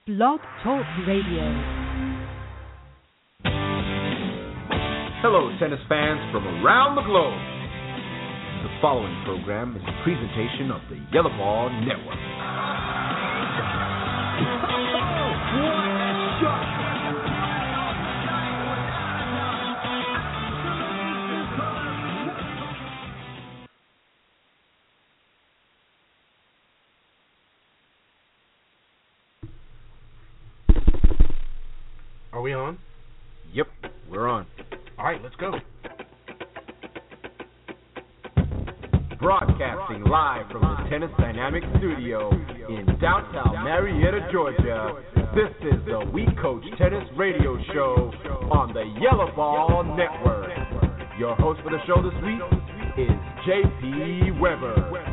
Blog Talk Radio. Hello, tennis fans from around the globe. The following program is a presentation of the Yellow Ball Network. Are we on? Yep, we're on. All right, let's go. Broadcasting live from the Tennis Dynamics studio in downtown Marietta, Georgia. This is the We Coach Tennis Radio Show on the Yellow Ball Network. Your host for the show this week is J.P. Weber.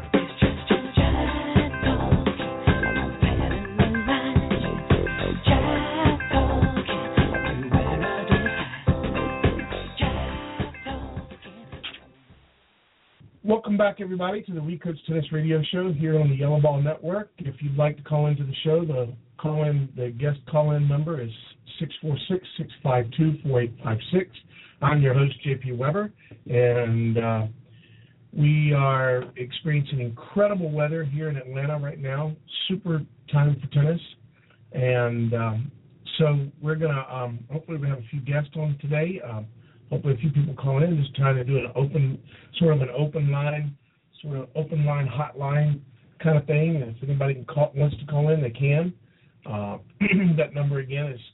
Welcome back, everybody, to the We Coach Tennis Radio Show here on the Yellow Ball Network. If you'd like to call into the show, the guest call-in number is 646-652-4856. I'm your host, J.P. Weber, and we are experiencing incredible weather here in Atlanta right now. Super time for tennis, and so we're going to hopefully we have a few guests on today. Hopefully a few people calling in, just trying to do an open line hotline kind of thing. And if anybody wants to call in, they can. That number again is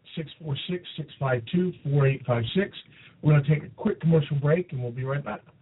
646-652-4856. We're going to take a quick commercial break, and we'll be right back.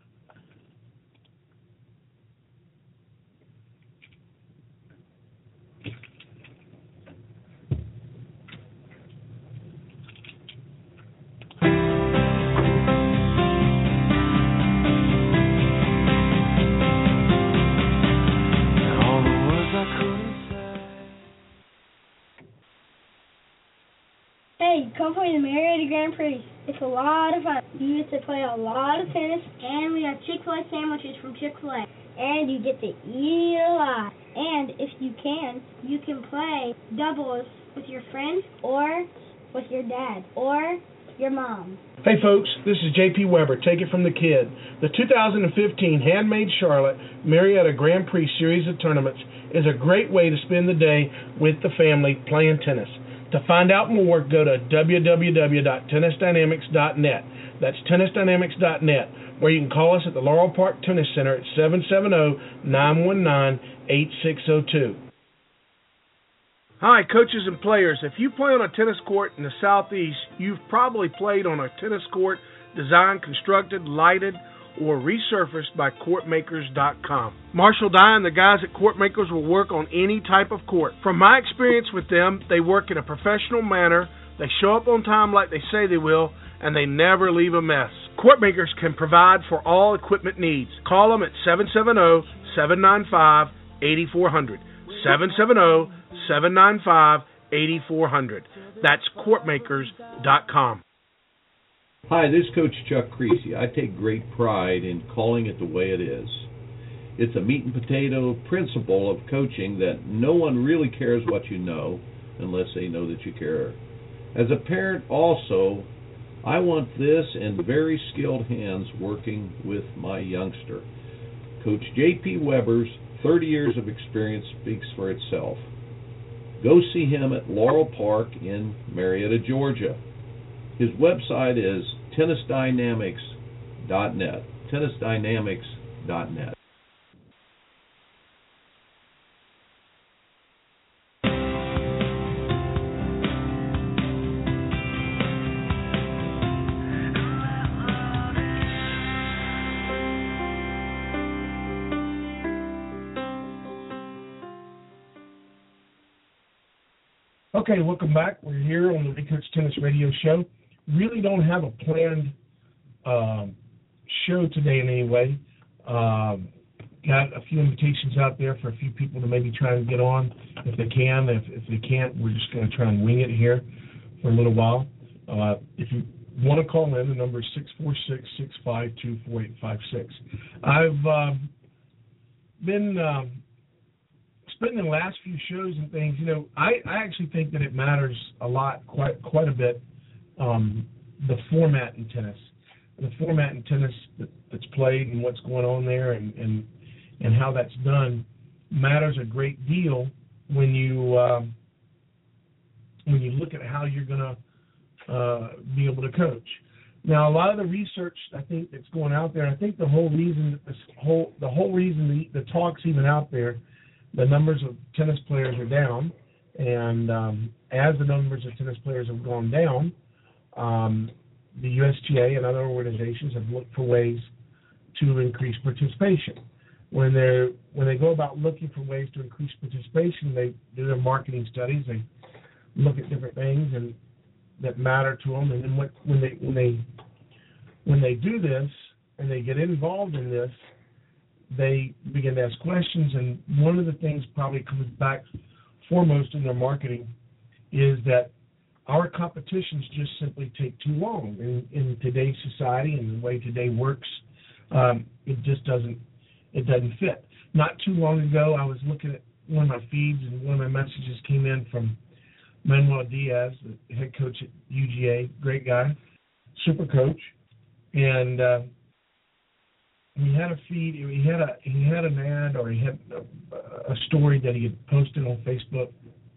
Come play the Marietta Grand Prix. It's a lot of fun. You get to play a lot of tennis, and we have Chick-fil-A sandwiches from Chick-fil-A. And you get to eat a lot. And if you can play doubles with your friends or with your dad or your mom. Hey folks, this is J.P. Weber. Take it from the kid. The 2015 Handmade Charlotte Marietta Grand Prix Series of Tournaments is a great way to spend the day with the family playing tennis. To find out more, go to www.tennisdynamics.net. That's tennisdynamics.net, where you can call us at the Laurel Park Tennis Center at 770-919-8602. Hi, coaches and players. If you play on a tennis court in the Southeast, you've probably played on a tennis court designed, constructed, lighted, or resurfaced by CourtMakers.com. Marshall Dye and the guys at CourtMakers will work on any type of court. From my experience with them, they work in a professional manner, they show up on time like they say they will, and they never leave a mess. CourtMakers can provide for all equipment needs. Call them at 770-795-8400. 770-795-8400. That's CourtMakers.com. Hi, this is Coach Chuck Creasy. I take great pride in calling it the way it is. It's a meat and potato principle of coaching that no one really cares what you know unless they know that you care. As a parent also, I want this in very skilled hands working with my youngster. Coach J.P. Weber's 30 years of experience speaks for itself. Go see him at Laurel Park in Marietta, Georgia. His website is tennisdynamics.net. Tennisdynamics.net. Okay, welcome back. We're here on the We Coach Tennis Radio Show. Really don't have a planned show today in any way. Got a few invitations out there for a few people to maybe try and get on if they can. If they can't, we're just going to try and wing it here for a little while. If you want to call in, the number is 646-652-4856. I've been spending the last few shows and things, I actually think that it matters a lot, quite a bit, the format in tennis. The format in tennis that's played and what's going on there and how that's done matters a great deal when you look at how you're going to be able to coach. Now, a lot of the research I think that's going out there, I think the whole reason the talk's even out there, the numbers of tennis players are down, and as the numbers of tennis players have gone down, the USTA and other organizations have looked for ways to increase participation. When they go about looking for ways to increase participation, they do their marketing studies. They look at different things and that matter to them, and then when they do this and they get involved in this, they begin to ask questions. And one of the things probably comes back foremost in their marketing is that our competitions just simply take too long in today's society and the way today works. It just doesn't fit. Not too long ago, I was looking at one of my feeds, and one of my messages came in from Manuel Diaz, the head coach at UGA, great guy, super coach, and he had a feed. He had an ad, or he had a story that he had posted on Facebook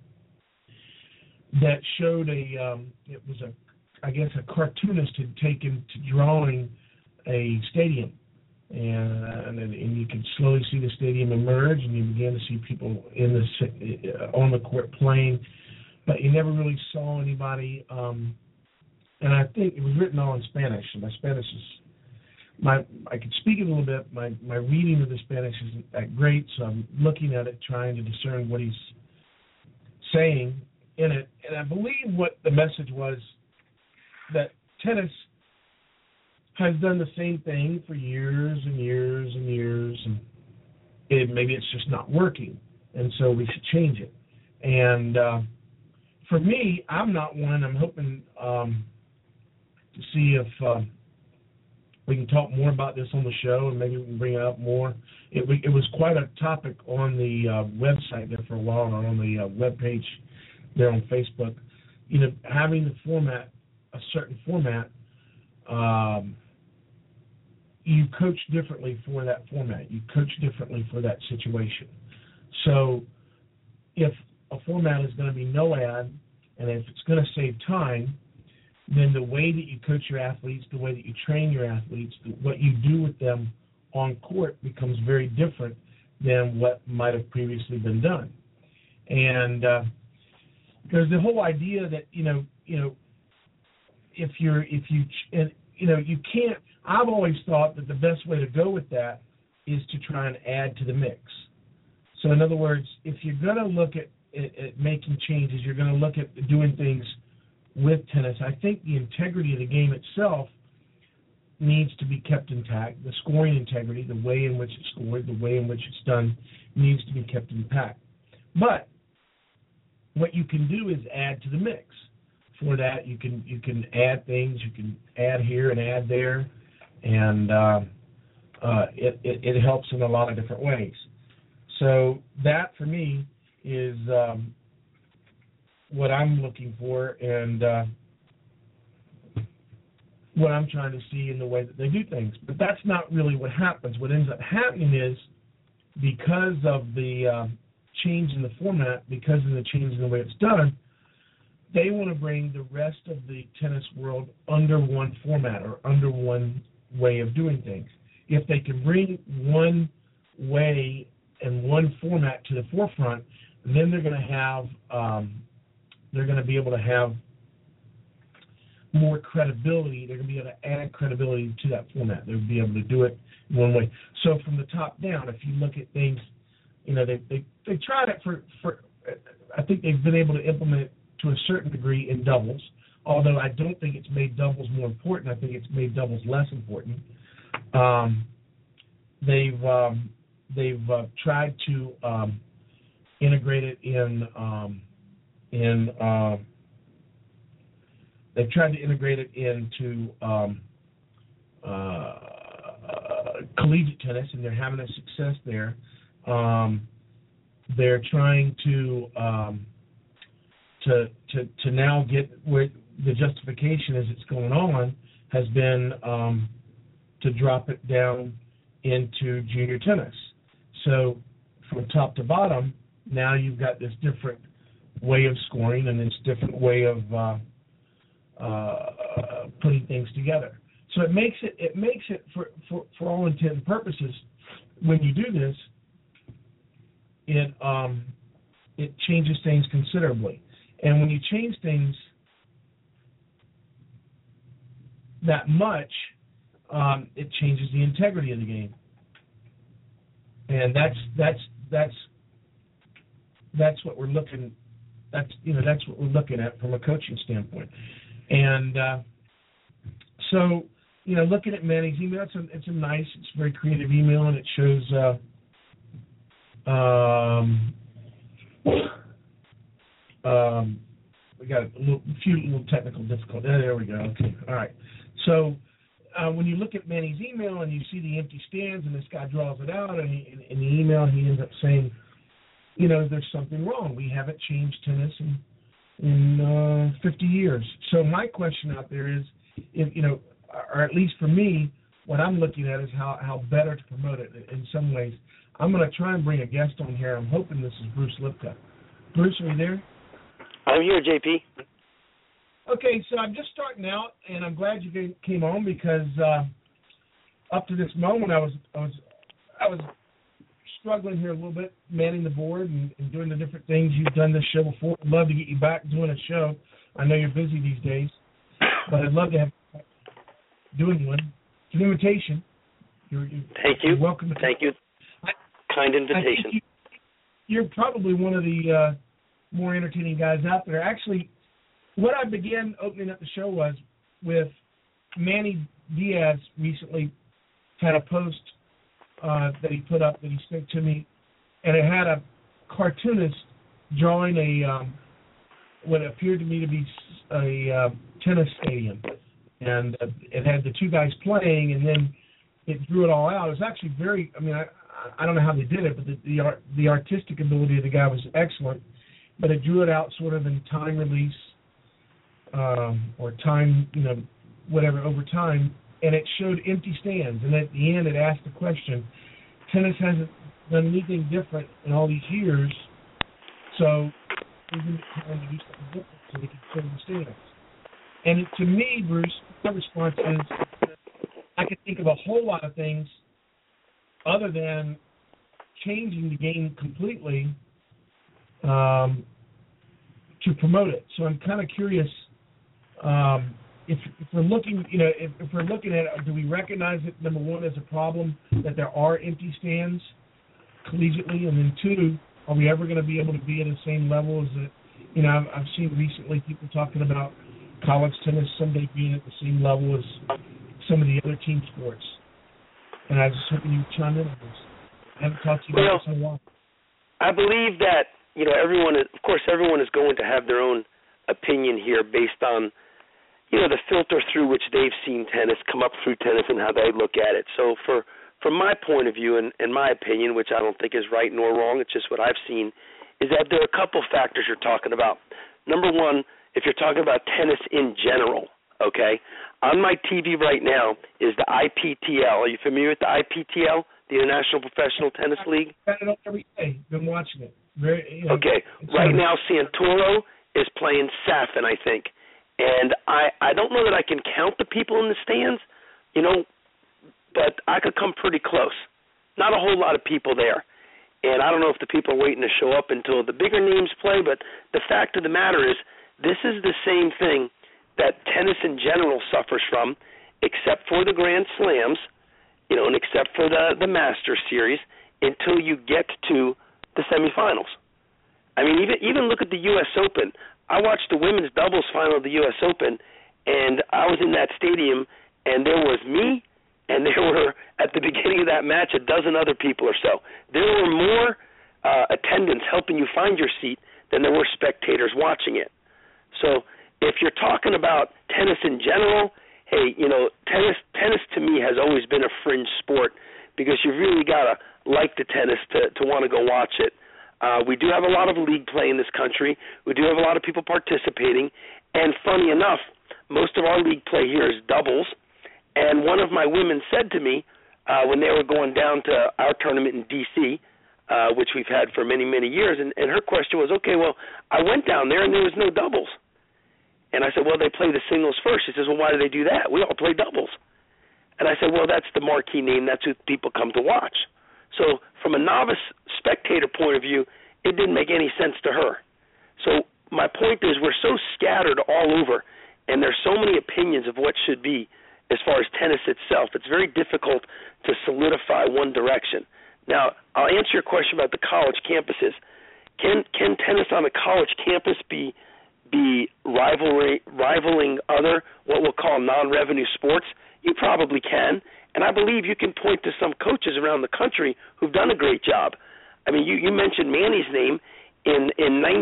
that showed it was a cartoonist had taken to drawing a stadium, and you could slowly see the stadium emerge, and you began to see people on the court playing, but you never really saw anybody. And I think it was written all in Spanish, and my Spanish is I could speak it a little bit. My reading of the Spanish isn't that great, so I'm looking at it, trying to discern what he's saying in it. And I believe what the message was, that tennis has done the same thing for years and years and years, and maybe it's just not working, and so we should change it. And for me, I'm not one. I'm hoping to see if we can talk more about this on the show, and maybe we can bring it up more. It was quite a topic on the website there for a while, or on the webpage there on Facebook. Having the format, a certain format, you coach differently for that format. You coach differently for that situation. So if a format is going to be no ad, and if it's going to save time, then the way that you coach your athletes, the way that you train your athletes, what you do with them on court becomes very different than what might have previously been done. And there's the whole idea that you can't. I've always thought that the best way to go with that is to try and add to the mix. So in other words, if you're going to look at making changes, you're going to look at doing things with tennis, I think the integrity of the game itself needs to be kept intact. The scoring integrity, the way in which it's scored, the way in which it's done, needs to be kept intact. But what you can do is add to the mix. For that, you can add things. You can add here and add there, and it helps in a lot of different ways. So that, for me, is what I'm looking for, and what I'm trying to see in the way that they do things. But that's not really what happens. What ends up happening is, because of the change in the format, because of the change in the way it's done, they want to bring the rest of the tennis world under one format or under one way of doing things. If they can bring one way and one format to the forefront, then they're going to have they're going to be able to have more credibility. They're going to be able to add credibility to that format. They'll be able to do it in one way. So from the top down, if you look at things, they tried it for I think they've been able to implement it to a certain degree in doubles, although I don't think it's made doubles more important. I think it's made doubles less important. They've tried to integrate it in they've tried to integrate it into collegiate tennis, and they're having a success there. They're trying to now get where the justification as it's going on has been to drop it down into junior tennis. So from top to bottom, now you've got this different way of scoring and this different way of putting things together. So it makes it for all intent and purposes, when you do this, it changes things considerably. And when you change things that much, it changes the integrity of the game. And that's what we're looking. That's what we're looking at from a coaching standpoint. And so, looking at Manny's email, it's a nice, it's a very creative email, and it shows we got a few little technical difficulties. There we go. Okay, all right. So when you look at Manny's email and you see the empty stands, and this guy draws it out, and in the email he ends up saying, there's something wrong. We haven't changed tennis in 50 years. So my question out there is, or at least for me, what I'm looking at is how better to promote it in some ways. I'm going to try and bring a guest on here. I'm hoping this is Bruce Lipka. Bruce, are you there? I'm here, JP. Okay, so I'm just starting out, and I'm glad you came on because up to this moment I was struggling here a little bit, manning the board and doing the different things. You've done this show before. I'd love to get you back doing a show. I know you're busy these days, but I'd love to have you back doing one. It's an invitation. Thank you. You're welcome. Thank you. Kind invitation. I think you're probably one of the more entertaining guys out there. Actually, what I began opening up the show was with Manny Diaz recently had a post that he put up that he sent to me, and it had a cartoonist drawing what appeared to me to be a tennis stadium, and it had the two guys playing, and then it drew it all out. It was actually very, I don't know how they did it, but the artistic ability of the guy was excellent, but it drew it out sort of in time release or time, whatever, over time, and it showed empty stands. And at the end, it asked the question, tennis hasn't done anything different in all these years, so isn't it time to do something different so they can fill the stands? And to me, Bruce, my response is I could think of a whole lot of things other than changing the game completely to promote it. So I'm kind of curious if we're looking, if we're looking at it, do we recognize it, number one, as a problem that there are empty stands collegiately, and then two, are we ever going to be able to be at the same level as it? I've seen recently people talking about college tennis someday being at the same level as some of the other team sports. And I was just hoping you'd chime in on this. I haven't talked to you about this in a while. I believe that, everyone is going to have their own opinion here based on, the filter through which they've seen tennis, come up through tennis, and how they look at it. So from my point of view and my opinion, which I don't think is right nor wrong, it's just what I've seen, is that there are a couple factors you're talking about. Number one, if you're talking about tennis in general, okay, on my TV right now is the IPTL. Are you familiar with the IPTL, the International Professional Tennis League? I've got it on every day. Been watching it. Okay. Right now, Santoro is playing Safin, I think. And I don't know that I can count the people in the stands, but I could come pretty close. Not a whole lot of people there. And I don't know if the people are waiting to show up until the bigger names play, but the fact of the matter is this is the same thing that tennis in general suffers from, except for the Grand Slams, and except for the Masters Series, until you get to the semifinals. I mean, even look at the U.S. Open. I watched the women's doubles final of the U.S. Open, and I was in that stadium, and there was me, and there were, at the beginning of that match, a dozen other people or so. There were more attendants helping you find your seat than there were spectators watching it. So if you're talking about tennis in general, hey, tennis to me has always been a fringe sport because you've really got to like the tennis to want to go watch it. We do have a lot of league play in this country. We do have a lot of people participating. And funny enough, most of our league play here is doubles. And one of my women said to me when they were going down to our tournament in D.C., which we've had for many, many years, and her question was, okay, well, I went down there and there was no doubles. And I said, well, they play the singles first. She says, well, why do they do that? We all play doubles. And I said, well, that's the marquee name. That's who people come to watch. So from a novice spectator point of view, it didn't make any sense to her. So my point is we're so scattered all over, and there's so many opinions of what should be as far as tennis itself. It's very difficult to solidify one direction. Now, I'll answer your question about the college campuses. Can tennis on a college campus be rivaling other what we'll call non-revenue sports? You probably can, and I believe you can point to some coaches around the country who've done a great job. I mean, you mentioned Manny's name. In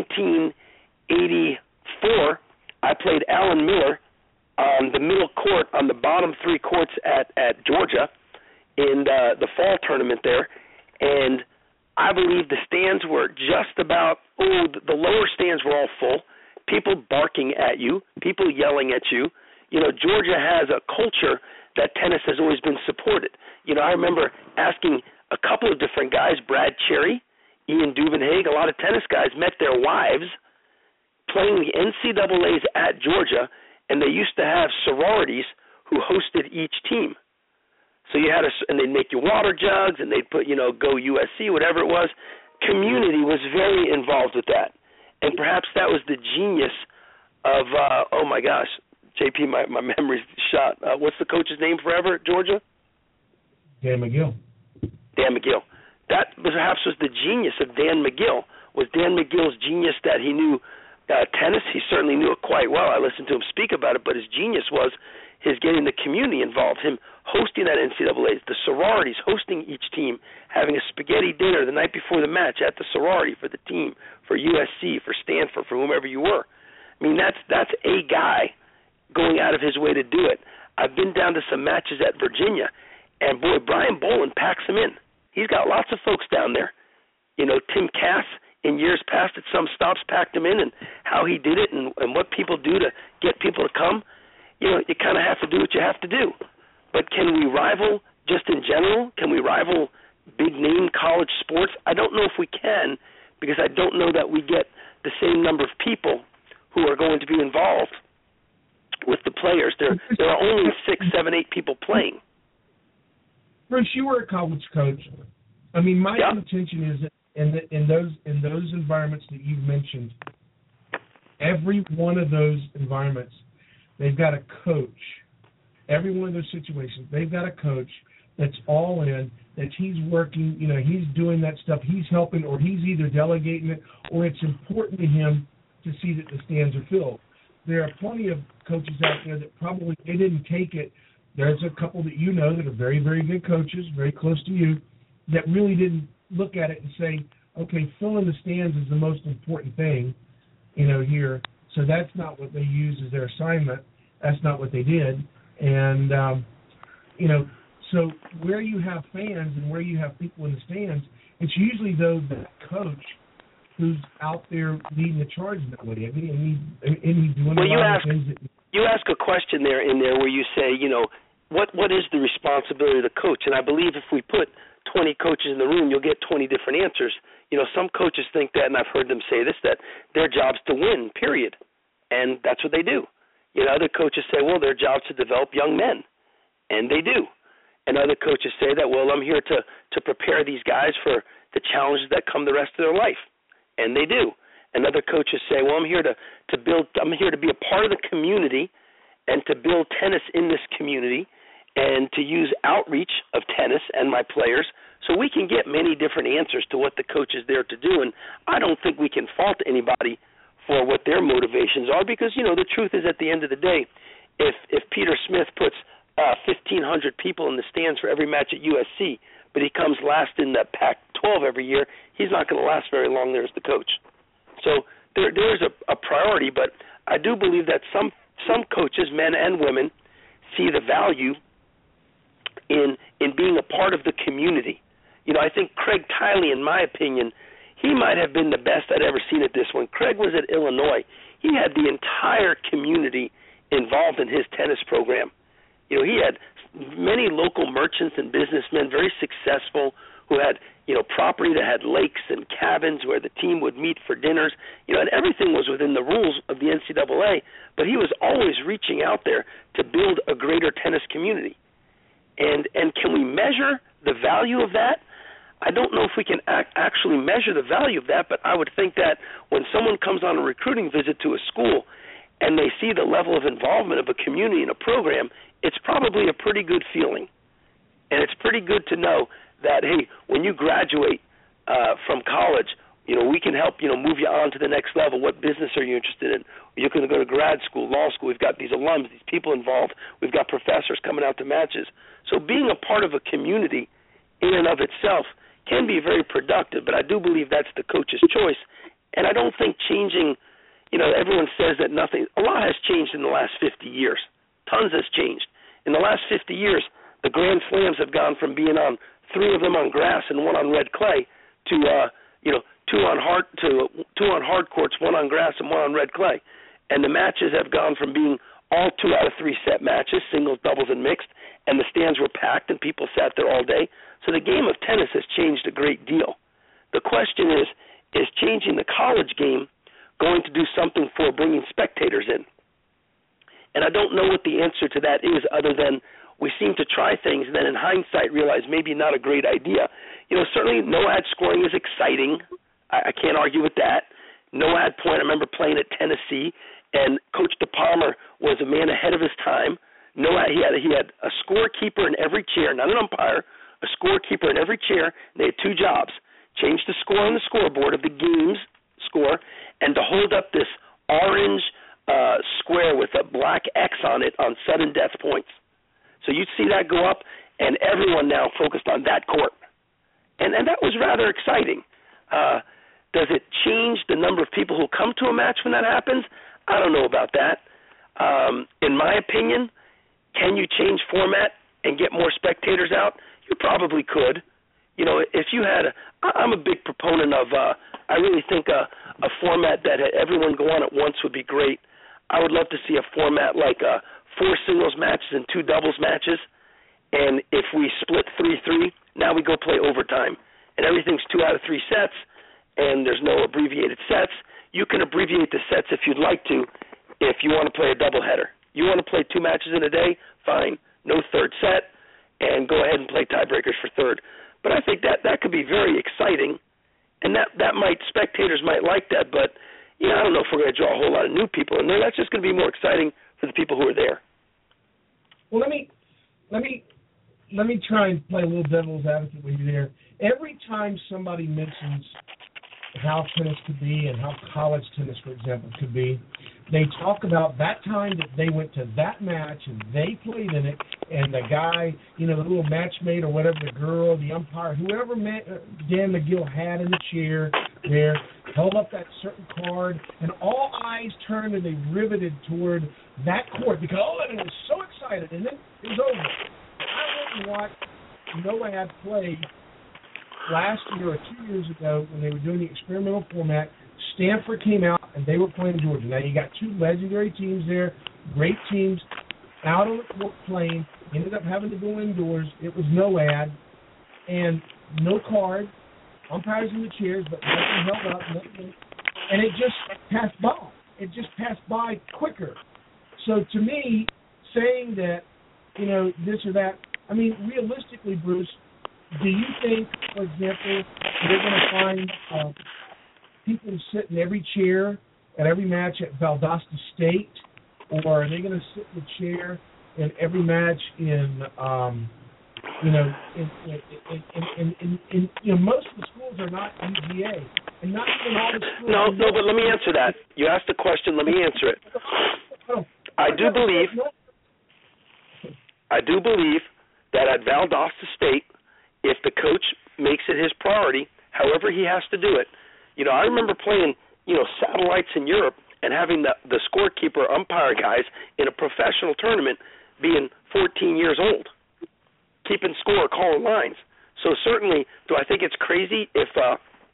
1984, I played Alan Miller on the middle court on the bottom three courts at Georgia in the fall tournament there, and I believe the stands were just about, the lower stands were all full, people barking at you, people yelling at you. You know, Georgia has a culture that tennis has always been supported. You know, I remember asking a couple of different guys, Brad Cherry, Ian Duvenhague, a lot of tennis guys met their wives playing the NCAAs at Georgia, and they used to have sororities who hosted each team. So you had and they'd make you water jugs, and they'd put, go USC, whatever it was. Community was very involved with that. And perhaps that was the genius of, oh my gosh, JP, my memory's shot. What's the coach's name forever at Georgia? Dan McGill. Dan McGill. That perhaps was the genius of Dan McGill, was Dan McGill's genius that he knew tennis. He certainly knew it quite well. I listened to him speak about it, but his genius was his getting the community involved, him hosting that NCAAs, the sororities hosting each team, having a spaghetti dinner the night before the match at the sorority for the team, for USC, for Stanford, for whomever you were. I mean, that's a guy going out of his way to do it. I've been down to some matches at Virginia, and boy, Brian Boland packs them in. He's got lots of folks down there. You know, Tim Cass in years past at some stops packed him in, and how he did it and what people do to get people to come. You know, you kind of have to do what you have to do. But can we rival just in general? Can we rival big-name college sports? I don't know if we can, because I don't know that we get the same number of people who are going to be involved with the players. There are only 6, 7, 8 people playing. Bruce, you were a college coach. I mean, my contention is that in those environments that you've mentioned, every one of those environments, they've got a coach. Every one of those situations, they've got a coach that's all in, that he's working, he's doing that stuff, he's helping, or he's either delegating it, or it's important to him to see that the stands are filled. There are plenty of coaches out there that probably they didn't take it. There's a couple that that are very, very good coaches, very close to you, that really didn't look at it and say, okay, filling the stands is the most important thing, here. So that's not what they use as their assignment. That's not what they did. And, so where you have fans and where you have people in the stands, it's usually that coach who's out there leading the charge in that way. I mean, and he's doing a lot of things. You ask a question there where you say, what is the responsibility of the coach? And I believe if we put 20 coaches in the room, you'll get 20 different answers. Some coaches think that, and I've heard them say this, that their job's to win, period. And that's what they do. Other coaches say, well, their job's to develop young men. And they do. And other coaches say that, well, I'm here to prepare these guys for the challenges that come the rest of their life. And they do. And other coaches say, well, I'm here to be a part of the community and to build tennis in this community and to use outreach of tennis and my players. So we can get many different answers to what the coach is there to do. And I don't think we can fault anybody for what their motivations are, because, the truth is, at the end of the day, if Peter Smith puts 1,500 people in the stands for every match at USC, but he comes last in the Pac-12 every year, he's not going to last very long there as the coach. So there is a priority, but I do believe that some coaches, men and women, see the value in being a part of the community. I think Craig Tiley, in my opinion, he might have been the best I'd ever seen at this. When Craig was at Illinois, he had the entire community involved in his tennis program. You know, he had many local merchants and businessmen, very successful, who had, you know, property that had lakes and cabins where the team would meet for dinners. You know, and everything was within the rules of the NCAA, but he was always reaching out there to build a greater tennis community. And can we measure the value of that? I don't know if we can actually measure the value of that, but I would think that when someone comes on a recruiting visit to a school and they see the level of involvement of a community in a program, it's probably a pretty good feeling. And it's pretty good to know that, hey, when you graduate from college, you know, we can help, you know, move you on to the next level. What business are you interested in? You're going to go to grad school, law school. We've got these alums, these people involved. We've got professors coming out to matches. So being a part of a community in and of itself can be very productive, but I do believe that's the coach's choice. And I don't think changing, you know, everyone says that nothing, a lot has changed in the last 50 years. Tons has changed. In the last 50 years, the Grand Slams have gone from being on 3 of them on grass and 1 on red clay to, you know, 2 on hard courts, 1 on grass and 1 on red clay. And the matches have gone from being all 2 out of 3 set matches, singles, doubles, and mixed, and the stands were packed and people sat there all day. So the game of tennis has changed a great deal. The question is changing the college game going to do something for bringing spectators in? And I don't know what the answer to that is, other than we seem to try things and then in hindsight realize maybe not a great idea. You know, certainly no ad scoring is exciting. I can't argue with that. No ad point. I remember playing at Tennessee, and Coach DePalmer was a man ahead of his time. No ad, he had a scorekeeper in every chair, not an umpire, a scorekeeper in every chair. They had 2 jobs: change the score on the scoreboard of the game's score, and to hold up this orange square with a black X on it on sudden death points. So you'd see that go up, and everyone now focused on that court. And that was rather exciting. Does it change the number of people who come to a match when that happens? I don't know about that. In my opinion, can you change format and get more spectators out? You probably could. You know, if you had I'm a big proponent of, I really think a format that had everyone go on at once would be great. I would love to see a format like 4 singles matches and 2 doubles matches, and if we split 3-3, now we go play overtime, and everything's 2 out of 3 sets, and there's no abbreviated sets. You can abbreviate the sets if you'd like to, if you want to play a doubleheader. You want to play 2 matches in a day? Fine. No third set, and go ahead and play tiebreakers for third. But I think that could be very exciting, and that spectators might like that, but you know, I don't know if we're going to draw a whole lot of new people in there. That's just going to be more exciting for the people who are there. Well, let me try and play a little devil's advocate with you there. Every time somebody mentions how tennis could be and how college tennis, for example, could be, they talk about that time that they went to that match and they played in it, and the guy, you know, the little matchmate or whatever, the girl, the umpire, whoever Dan McGill had in the chair there, held up that certain card, and all eyes turned and they riveted toward that court because, and it was so excited, and then it was over. I went and watched NOAD play last year or 2 years ago when they were doing the experimental format. Stanford came out, and they were playing Georgia. Now, you got 2 legendary teams there, great teams, out on the court playing, ended up having to go indoors. It was NOAD, and no card, umpires in the chairs, but nothing held up, nothing, and it just passed by. It just passed by quicker. So to me, saying that, you know, this or that, I mean, realistically, Bruce, do you think, for example, they're going to find people sit in every chair at every match at Valdosta State, or are they going to sit in the chair in every match in, you know, in most of the schools are not UGA, and not even all the schools. No, but let me answer that. You asked a question. Let me answer it. I do believe that at Valdosta State, if the coach makes it his priority, however he has to do it. You know, I remember playing, you know, satellites in Europe and having the scorekeeper umpire guys in a professional tournament being 14 years old, keeping score, calling lines. So certainly, do I think it's crazy if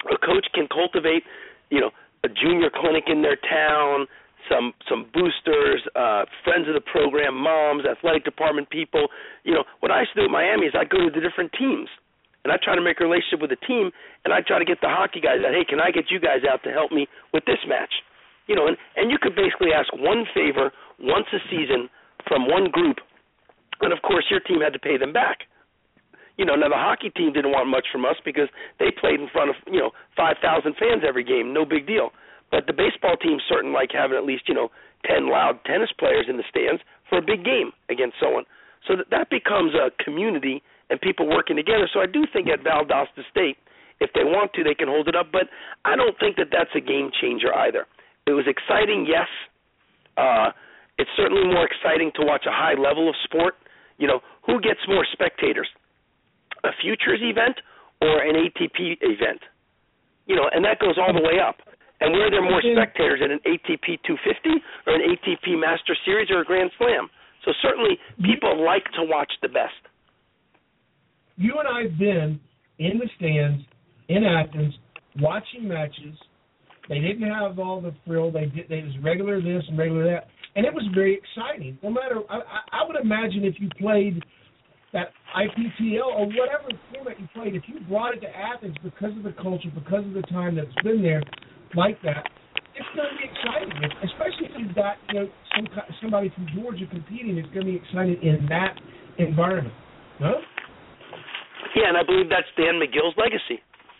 a coach can cultivate, a junior clinic in their town, some boosters, friends of the program, moms, athletic department people. What I used to do at Miami is I'd go to the different teams, and I'd try to make a relationship with the team, and I'd try to get the hockey guys out, hey, can I get you guys out to help me with this match? And you could basically ask one favor once a season from one group, and, of course, your team had to pay them back. Now the hockey team didn't want much from us because they played in front of, 5,000 fans every game, no big deal. But the baseball team certainly like having at least, 10 loud tennis players in the stands for a big game against someone. So that becomes a community and people working together. So I do think at Valdosta State, if they want to, they can hold it up. But I don't think that that's a game changer either. It was exciting, yes. It's certainly more exciting to watch a high level of sport. Who gets more spectators? A Futures event or an ATP event? And that goes all the way up. And were there more spectators at an ATP 250 or an ATP Master Series or a Grand Slam? So certainly people like to watch the best. You and I have been in the stands in Athens watching matches. They didn't have all the frill. They was regular this and regular that. And it was very exciting. No matter, I would imagine if you played that IPTL or whatever format you played, if you brought it to Athens because of the culture, because of the time that's been there like that, it's going to be exciting. Especially if you've got somebody from Georgia competing, it's going to be exciting in that environment. No? Yeah, and I believe that's Dan McGill's legacy.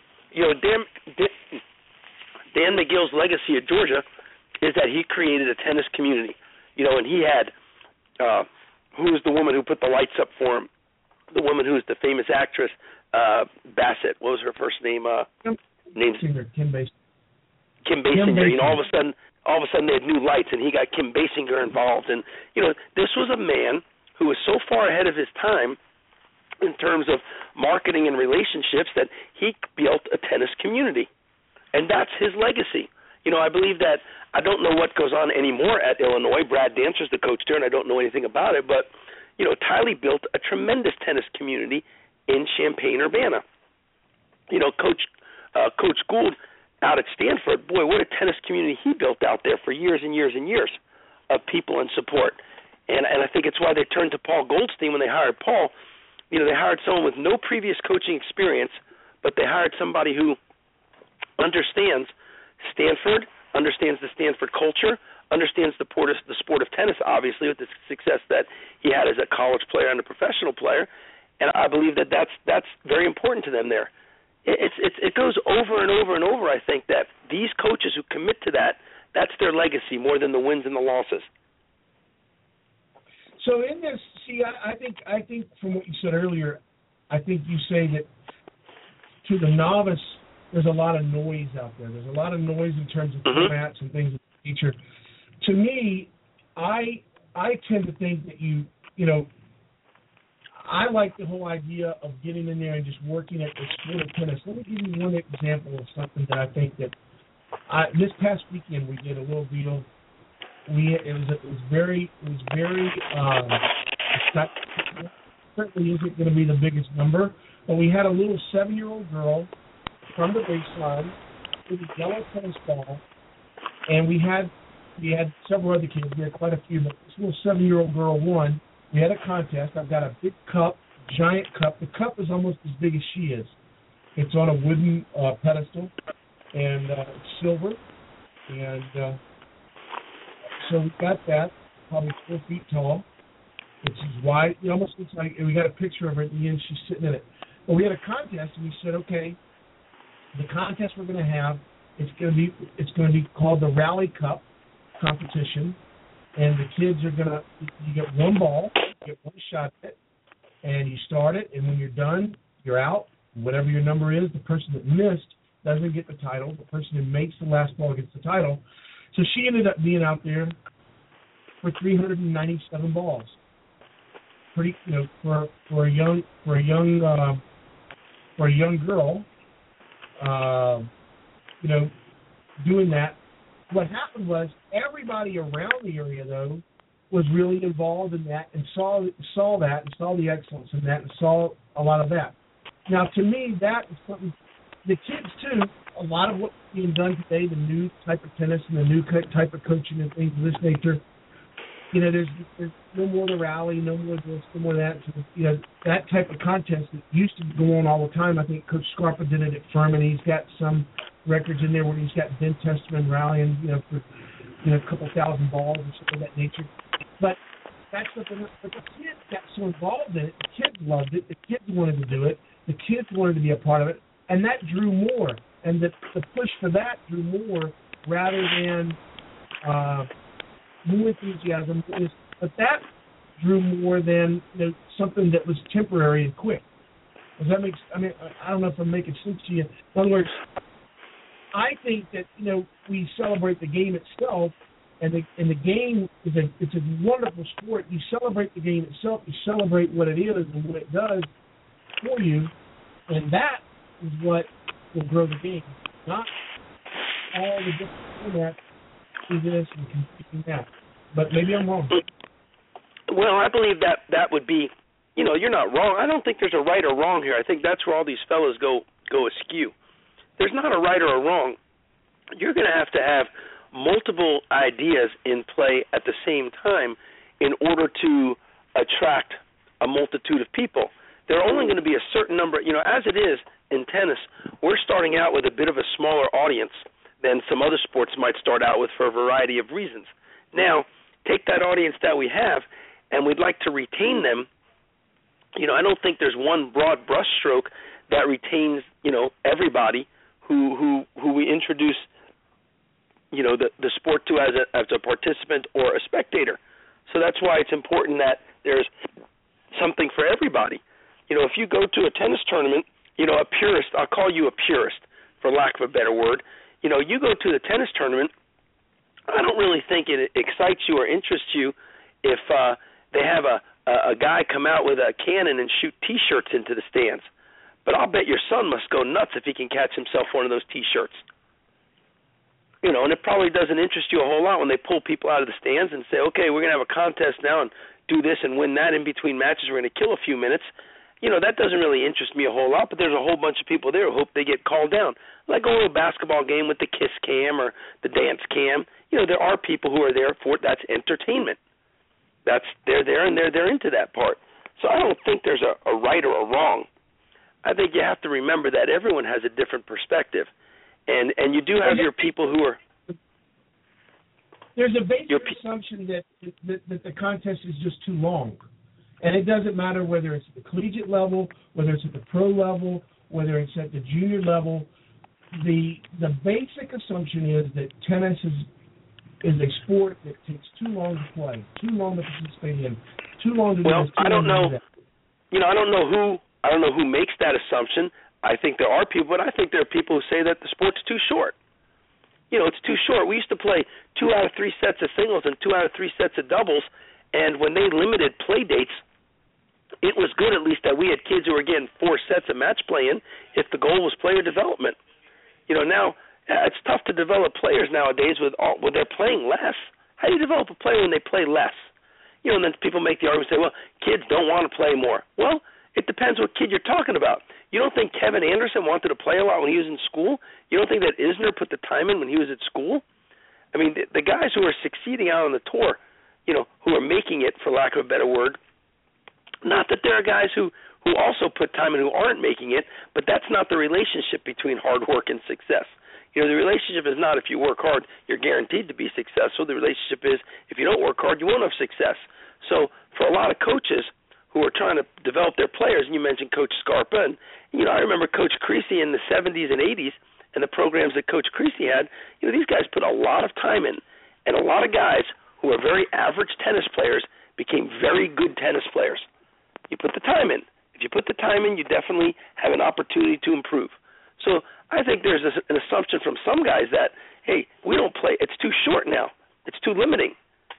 Dan McGill's legacy at Georgia is that he created a tennis community. And he had who was the woman who put the lights up for him? The woman who was the famous actress, Bassett. What was her first name? Kim Basinger. Kim Basinger. All of a sudden they had new lights, and he got Kim Basinger involved. And this was a man who was so far ahead of his time in terms of marketing and relationships that he built a tennis community, and that's his legacy. I believe that I don't know what goes on anymore at Illinois. Brad Dancer's the coach there, and I don't know anything about it, but Tiley built a tremendous tennis community in Champaign-Urbana. Coach Gould out at Stanford, boy, what a tennis community he built out there for years and years and years of people and support. And I think it's why they turned to Paul Goldstein when they hired Paul. They hired someone with no previous coaching experience, but they hired somebody who understands Stanford, understands the Stanford culture, understands the sport of tennis, obviously, with the success that he had as a college player and a professional player, and I believe that that's very important to them there. It goes over and over and over, I think, that these coaches who commit to that's their legacy more than the wins and the losses. So in this, I think from what you said earlier, I think you say that to the novice, there's a lot of noise out there. There's a lot of noise in terms of formats and things of the nature. To me, I tend to think that I like the whole idea of getting in there and just working at the sport of tennis. Let me give you one example of something that I think that this past weekend we did a little deal. It was very certainly isn't going to be the biggest number, but we had a little 7-year-old girl from the baseline with a yellow tennis ball, and we had several other kids. We had quite a few, but this little 7-year-old girl won. We had a contest. I've got a big cup, giant cup. The cup is almost as big as she is. It's on a wooden pedestal, and it's silver, and so we got that, probably 4 feet tall. It's wide. It almost looks like, and we got a picture of her at the end. She's sitting in it. But we had a contest, and we said, okay, the contest we're going to have, it's going to be called the Rally Cup competition, and the kids are going to, you get one ball, you get one shot at it, and you start it, and when you're done, you're out. Whatever your number is, the person that missed doesn't get the title. The person who makes the last ball gets the title. So she ended up being out there for 397 balls. Pretty, for a young girl, doing that. What happened was everybody around the area, though, was really involved in that and saw that and saw the excellence in that and saw a lot of that. Now, to me, that is something the kids, too, a lot of what's being done today, the new type of tennis and the new type of coaching and things of this nature, there's no more the rally, no more this, no more that. So, that type of contest that used to go on all the time. I think Coach Scarpa did it at Furman. He's got some records in there where he's got Ben Testament rallying, for a couple thousand balls and stuff of that nature. But that's something. But the kids got so involved in it. The kids loved it. The kids wanted to do it. The kids wanted to be a part of it, and that drew more. And the push for that drew more rather than more enthusiasm. But that drew more than something that was temporary and quick. Does that make? I don't know if I'm making sense to you. In other words, I think that we celebrate the game itself, and the game it's a wonderful sport. You celebrate the game itself. You celebrate what it is and what it does for you, and that is what will grow the game. Not all the different formats, do this and competing that. But maybe I'm wrong. Well, I believe that would be, you're not wrong. I don't think there's a right or wrong here. I think that's where all these fellows go askew. There's not a right or a wrong. You're going to have multiple ideas in play at the same time in order to attract a multitude of people. There are only going to be a certain number. As it is in tennis, we're starting out with a bit of a smaller audience than some other sports might start out with for a variety of reasons. Now, take that audience that we have, and we'd like to retain them. I don't think there's one broad brushstroke that retains, everybody who we introduce, the sport to as a participant or a spectator. So that's why it's important that there's something for everybody. If you go to a tennis tournament, a purist, I'll call you a purist for lack of a better word. You go to the tennis tournament, I don't really think it excites you or interests you if they have a guy come out with a cannon and shoot T-shirts into the stands. But I'll bet your son must go nuts if he can catch himself one of those T-shirts. And it probably doesn't interest you a whole lot when they pull people out of the stands and say, okay, we're going to have a contest now and do this and win that in between matches. We're going to kill a few minutes. That doesn't really interest me a whole lot, but there's a whole bunch of people there who hope they get called down. Like a little basketball game with the kiss cam or the dance cam. There are people who are there for that's entertainment. They're there and they're into that part. So I don't think there's a right or a wrong. I think you have to remember that everyone has a different perspective. And you do have your people who are... There's a basic assumption that the contest is just too long. And it doesn't matter whether it's at the collegiate level, whether it's at the pro level, whether it's at the junior level. The basic assumption is that tennis is a sport that takes too long to play, too long to participate in, too long to do this, I don't know. I don't know who makes that assumption. I think there are people, but I think there are people who say that the sport's too short. It's too short. We used to play 2 out of 3 sets of singles and 2 out of 3 sets of doubles, and when they limited play dates, it was good at least that we had kids who were getting 4 sets of match play in if the goal was player development. Now it's tough to develop players nowadays when they're playing less. How do you develop a player when they play less? And then people make the argument and say, well, kids don't want to play more. Well, it depends what kid you're talking about. You don't think Kevin Anderson wanted to play a lot when he was in school? You don't think that Isner put the time in when he was at school? I mean, the guys who are succeeding out on the tour, who are making it, for lack of a better word, not that there are guys who also put time in who aren't making it, but that's not the relationship between hard work and success. The relationship is not if you work hard, you're guaranteed to be successful. The relationship is if you don't work hard, you won't have success. So for a lot of coaches who are trying to develop their players, and you mentioned Coach Scarpa, and I remember Coach Creasy in the 70s and 80s and the programs that Coach Creasy had. These guys put a lot of time in, and a lot of guys who are very average tennis players became very good tennis players. You put the time in. If you put the time in, you definitely have an opportunity to improve. So I think there's an assumption from some guys that, hey, we don't play. It's too short now. It's too limiting.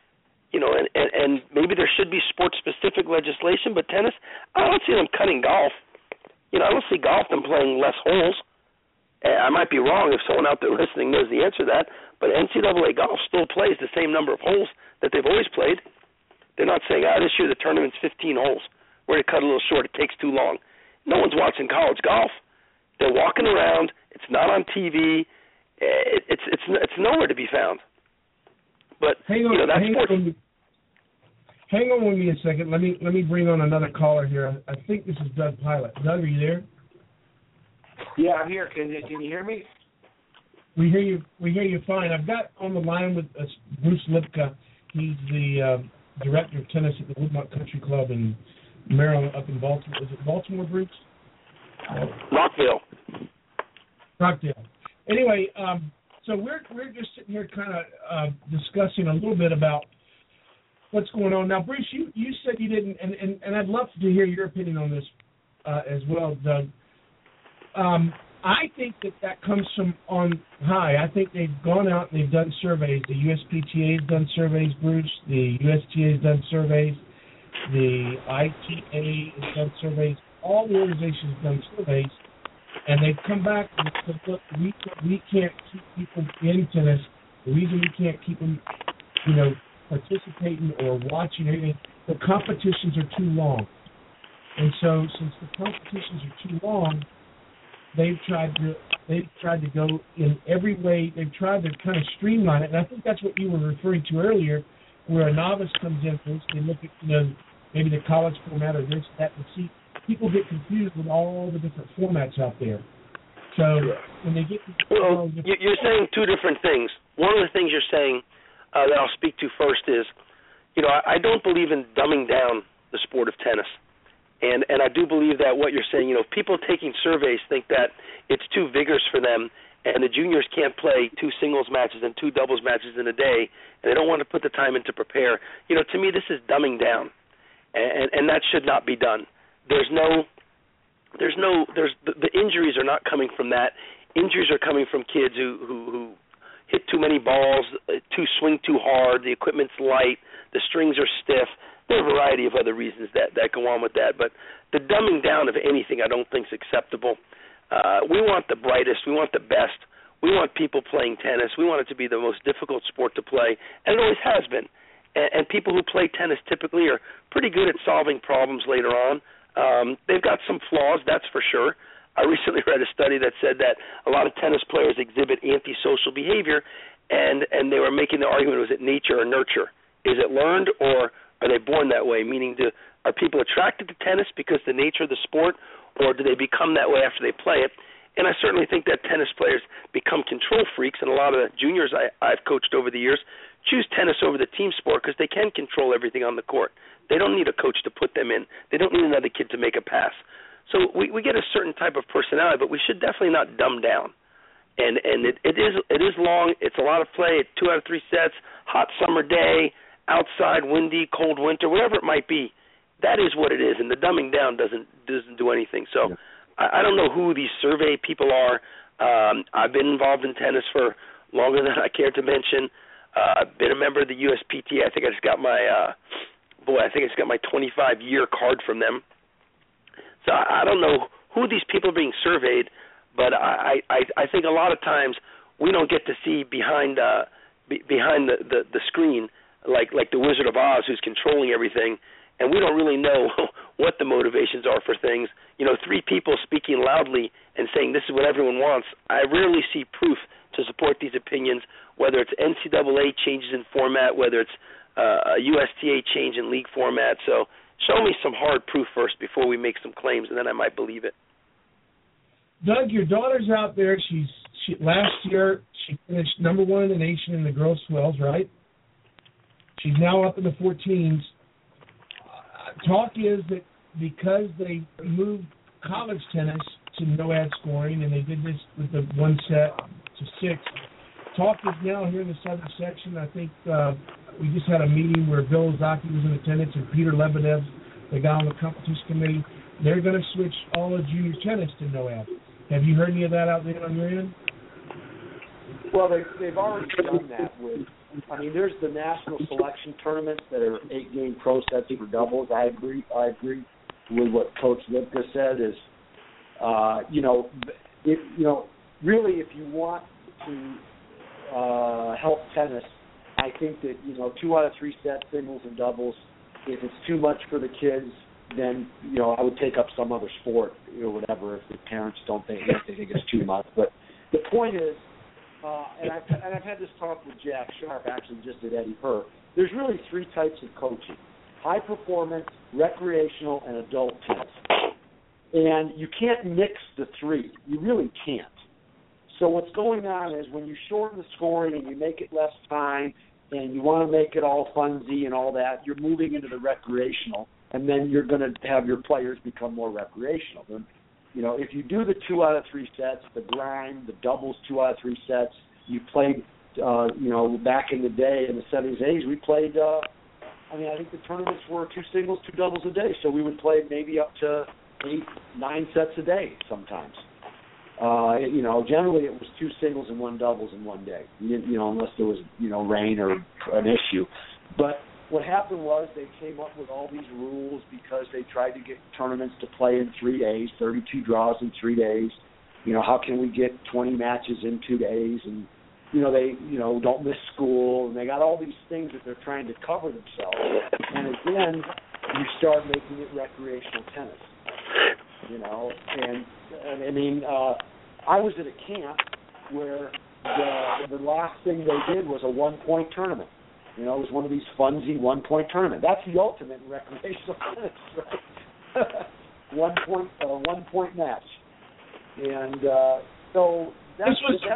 And maybe there should be sport-specific legislation, but tennis, I don't see them cutting golf. I don't see golf them playing less holes. I might be wrong if someone out there listening knows the answer to that, but NCAA golf still plays the same number of holes that they've always played. They're not saying, this year the tournament's 15 holes. We're going to cut a little short. It takes too long. No one's watching college golf. They're walking around. It's not on TV. It's nowhere to be found. But hang on, that's sports. Hang on with me a second. Let me bring on another caller here. I think this is Doug Pilot. Doug, are you there? Yeah, I'm here. Can you hear me? We hear you. We hear you fine. I've got on the line with Bruce Lipka. He's the director of tennis at the Woodmont Country Club in Maryland, up in Baltimore. Is it Baltimore, Bruce? Rockville. Rockdale. Anyway, so we're just sitting here kind of discussing a little bit about what's going on now. Bruce, you said you didn't, and I'd love to hear your opinion on this as well, Doug. I think that comes from on high. I think they've gone out and they've done surveys. The USPTA has done surveys, Bruce. The USTA has done surveys. The ITA has done surveys. All the organizations have done surveys, and they've come back and said, look, we can't keep people in tennis. The reason we can't keep them, participating or watching anything, the competitions are too long. And so since the competitions are too long, they've tried to go in every way. They've tried to kind of streamline it, and I think that's what you were referring to earlier, where a novice comes in, they look at maybe the college format or this, that, and see. People get confused with all the different formats out there. So when they get you're saying two different things. One of the things you're saying that I'll speak to first is, I don't believe in dumbing down the sport of tennis. And I do believe that what you're saying, people taking surveys think that it's too vigorous for them, and the juniors can't play 2 singles matches and 2 doubles matches in a day, and they don't want to put the time in to prepare. To me, this is dumbing down, and that should not be done. The injuries are not coming from that. Injuries are coming from kids who hit too many balls, swing too hard, the equipment's light, the strings are stiff. There are a variety of other reasons that go on with that, but the dumbing down of anything I don't think is acceptable. We want the brightest. We want the best. We want people playing tennis. We want it to be the most difficult sport to play, and it always has been. And people who play tennis typically are pretty good at solving problems later on. They've got some flaws, that's for sure. I recently read a study that said that a lot of tennis players exhibit antisocial behavior, and they were making the argument, was it nature or nurture? Is it learned, or are they born that way? Meaning, are people attracted to tennis because of the nature of the sport, or do they become that way after they play it? And I certainly think that tennis players become control freaks, and a lot of the juniors I've coached over the years choose tennis over the team sport because they can control everything on the court. They don't need a coach to put them in. They don't need another kid to make a pass. So we get a certain type of personality, but we should definitely not dumb down. And it is long. It's a lot of play. It's 2 out of 3 sets, hot summer day, outside, windy, cold winter, whatever it might be. That is what it is, and the dumbing down doesn't do anything. So I don't know who these survey people are. I've been involved in tennis for longer than I care to mention. I've been a member of the USPTA. I think I just got my 25-year card from them. So I don't know who these people are being surveyed, but I think a lot of times we don't get to see behind the screen like the Wizard of Oz who's controlling everything, and we don't really know what the motivations are for things. 3 people speaking loudly and saying this is what everyone wants. I rarely see proof to support these opinions, whether it's NCAA changes in format, whether it's a USTA change in league format. So show me some hard proof first before we make some claims, and then I might believe it. Doug, your daughter's out there. Last year she finished number 1 in the nation in the girls' 12s, right? She's now up in the 14s. Talk is that because they moved college tennis to no ad scoring, and they did this with the 1 set to 6. Talk is now here in the southern section. I think we just had a meeting where Bill Ozaki was in attendance and Peter Lebedev, the guy on the competition committee. They're going to switch all of junior tennis to no ad. Have you heard any of that out there on your end? Well, they've already done that there's the national selection tournaments that are 8-game pro sets for doubles. I agree with what Coach Lipka said is, really if you want to help tennis, I think that, 2 out of 3 set singles and doubles, if it's too much for the kids, then I would take up some other sport or whatever if the parents don't think they think it's too much. But the point is, and I've had this talk with Jack Sharp, actually just at Eddie Herr. There's really three types of coaching: high performance, recreational, and adult tennis. And you can't mix the three. You really can't. So what's going on is when you shorten the scoring and you make it less time and you want to make it all funsy and all that, you're moving into the recreational, and then you're going to have your players become more recreational. And, if you do the 2 out of 3 sets, the grind, the doubles 2 out of 3 sets, you played, back in the day in the 70s, 80s, we played, I think the tournaments were 2 singles, 2 doubles a day. So we would play maybe up to 8, 9 sets a day sometimes. Generally it was 2 singles and 1 doubles in one day, unless there was, rain or an issue. But what happened was they came up with all these rules because they tried to get tournaments to play in 3 days, 32 draws in 3 days. How can we get 20 matches in 2 days? And, they, don't miss school. And they got all these things that they're trying to cover themselves. And again, you start making it recreational tennis. I was at a camp where the last thing they did was a 1-point tournament. It was one of these funsy 1-point tournament. That's the ultimate in recreational tennis, right? 1-point match. And so that's this was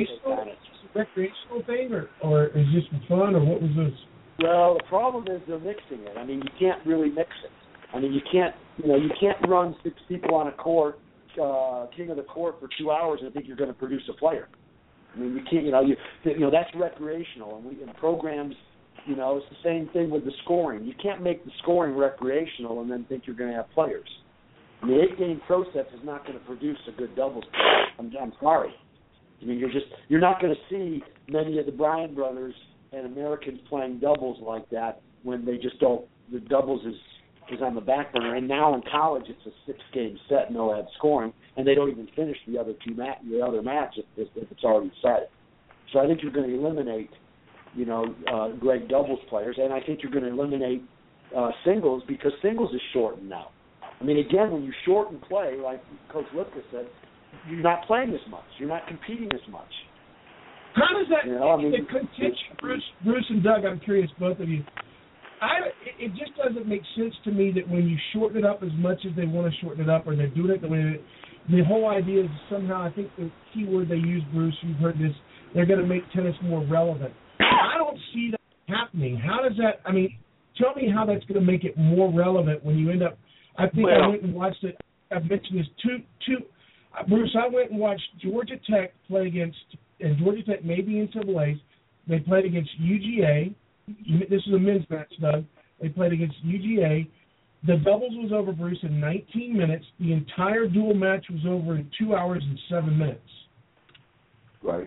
a recreational thing, or is this for fun, or what was this? Well, the problem is they're mixing it. You can't really mix it. You can't run 6 people on a court, king of the court for 2 hours and think you're going to produce a player. You can't. That's recreational, and in programs, it's the same thing with the scoring. You can't make the scoring recreational and then think you're going to have players. The 8-game pro set is not going to produce a good doubles player. I'm sorry. You're not going to see many of the Bryan brothers and Americans playing doubles like that when they just don't. The doubles is on the back burner, and now in college it's a 6-game set, no ad scoring, and they don't even finish the other match if it's already decided. So I think you're going to eliminate, great doubles players, and I think you're going to eliminate singles because singles is shortened now. Again, when you shorten play, like Coach Lipka said, you're not playing as much, you're not competing as much. How does that? The contention, Bruce and Doug, I'm curious, both of you. It just doesn't make sense to me that when you shorten it up as much as they want to shorten it up, or they're doing it the way the whole idea is somehow, I think the key word they use, Bruce, you've heard this, they're going to make tennis more relevant. I don't see that happening. How does that, tell me how that's going to make it more relevant when you end up, I went and watched it, I've mentioned this, Bruce, I went and watched Georgia Tech play against, and Georgia Tech may be in NCAAs, they played against UGA. This is a men's match, Doug. They played against UGA. The doubles was over, Bruce, in 19 minutes. The entire dual match was over in 2 hours and 7 minutes. Right.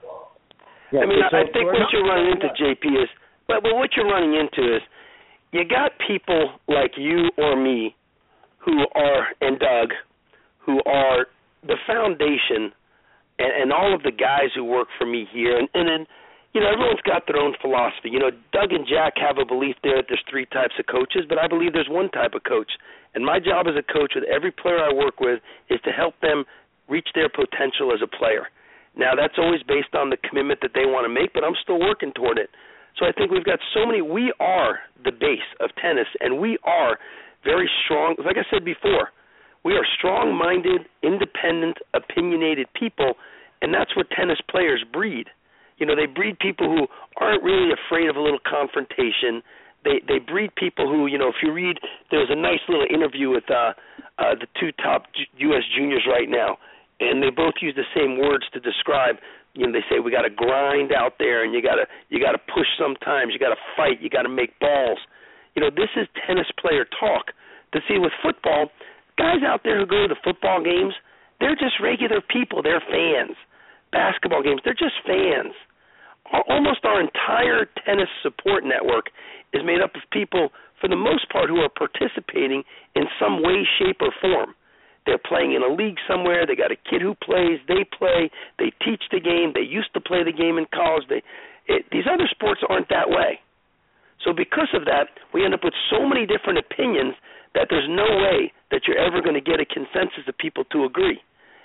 Yeah, I think what you're running into, JP, is, but what you're running into is you got people like you or me who are, and Doug, who are the foundation, and all of the guys who work for me here, and then, everyone's got their own philosophy. Doug and Jack have a belief there that there's 3 types of coaches, but I believe there's 1 type of coach. And my job as a coach with every player I work with is to help them reach their potential as a player. Now, that's always based on the commitment that they want to make, but I'm still working toward it. So I think we've got we are the base of tennis, and we are very strong. Like I said before, we are strong-minded, independent, opinionated people, and that's what tennis players breed. They breed people who aren't really afraid of a little confrontation. They breed people who, if you read, there's a nice little interview with the 2 top U.S. juniors right now, and they both use the same words to describe. They say we got to grind out there, and you got to push sometimes. You got to fight. You got to make balls. This is tennis player talk. To see with football, guys out there who go to the football games, they're just regular people. They're fans. Basketball games, they're just fans. Almost our entire tennis support network is made up of people, for the most part, who are participating in some way, shape, or form. They're playing in a league somewhere. They got a kid who plays. They play. They teach the game. They used to play the game in college. These other sports aren't that way. So because of that, we end up with so many different opinions that there's no way that you're ever going to get a consensus of people to agree.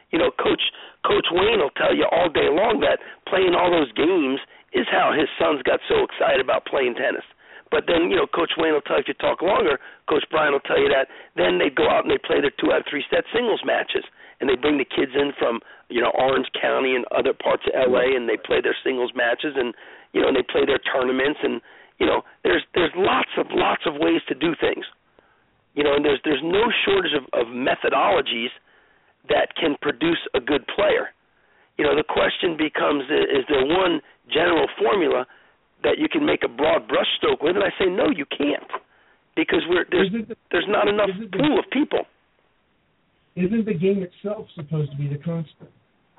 Coach Wayne will tell you all day long that playing all those games is how his sons got so excited about playing tennis. But then, Coach Wayne will tell you if you talk longer, Coach Brian will tell you that then they go out and they play their 2 out of 3 set singles matches, and they bring the kids in from, Orange County and other parts of L.A., and they play their singles matches, and, and they play their tournaments, and, there's lots of ways to do things. And there's no shortage of methodologies that can produce a good player. The question becomes, is there one general formula that you can make a broad brushstroke with? And I say, no, you can't, because there's not enough pool of people. Isn't the game itself supposed to be the constant?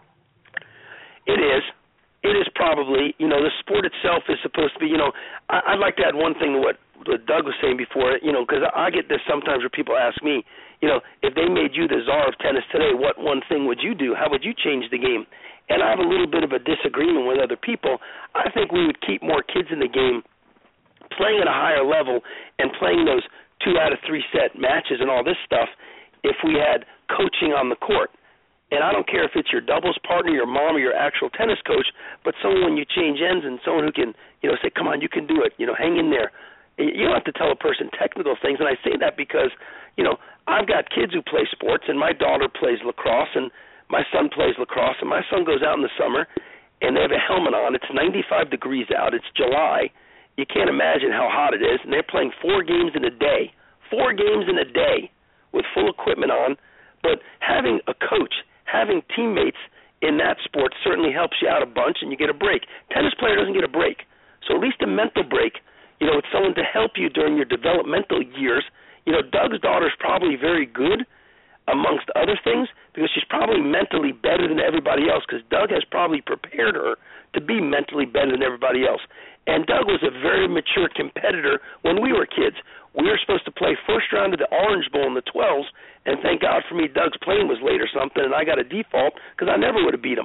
It is. It is probably. The sport itself is supposed to be, I'd like to add one thing to what Doug was saying before, because I get this sometimes where people ask me, if they made you the czar of tennis today, what one thing would you do? How would you change the game? And I have a little bit of a disagreement with other people. I think we would keep more kids in the game playing at a higher level and playing those 2 out of 3 set matches and all this stuff if we had coaching on the court. And I don't care if it's your doubles partner, your mom, or your actual tennis coach, but someone when you change ends and someone who can, say, come on, you can do it, hang in there. You don't have to tell a person technical things, and I say that because, I've got kids who play sports, and my daughter plays lacrosse, and my son plays lacrosse, and my son goes out in the summer, and they have a helmet on. It's 95 degrees out. It's July. You can't imagine how hot it is, and they're playing 4 games in a day. 4 games in a day with full equipment on. But having a coach, having teammates in that sport certainly helps you out a bunch, and you get a break. Tennis player doesn't get a break. So at least a mental break, with someone to help you during your developmental years. Doug's daughter's probably very good, amongst other things, because she's probably mentally better than everybody else, because Doug has probably prepared her to be mentally better than everybody else. And Doug was a very mature competitor when we were kids. We were supposed to play first round of the Orange Bowl in the 12s, and thank God for me, Doug's plane was late or something, and I got a default because I never would have beat him.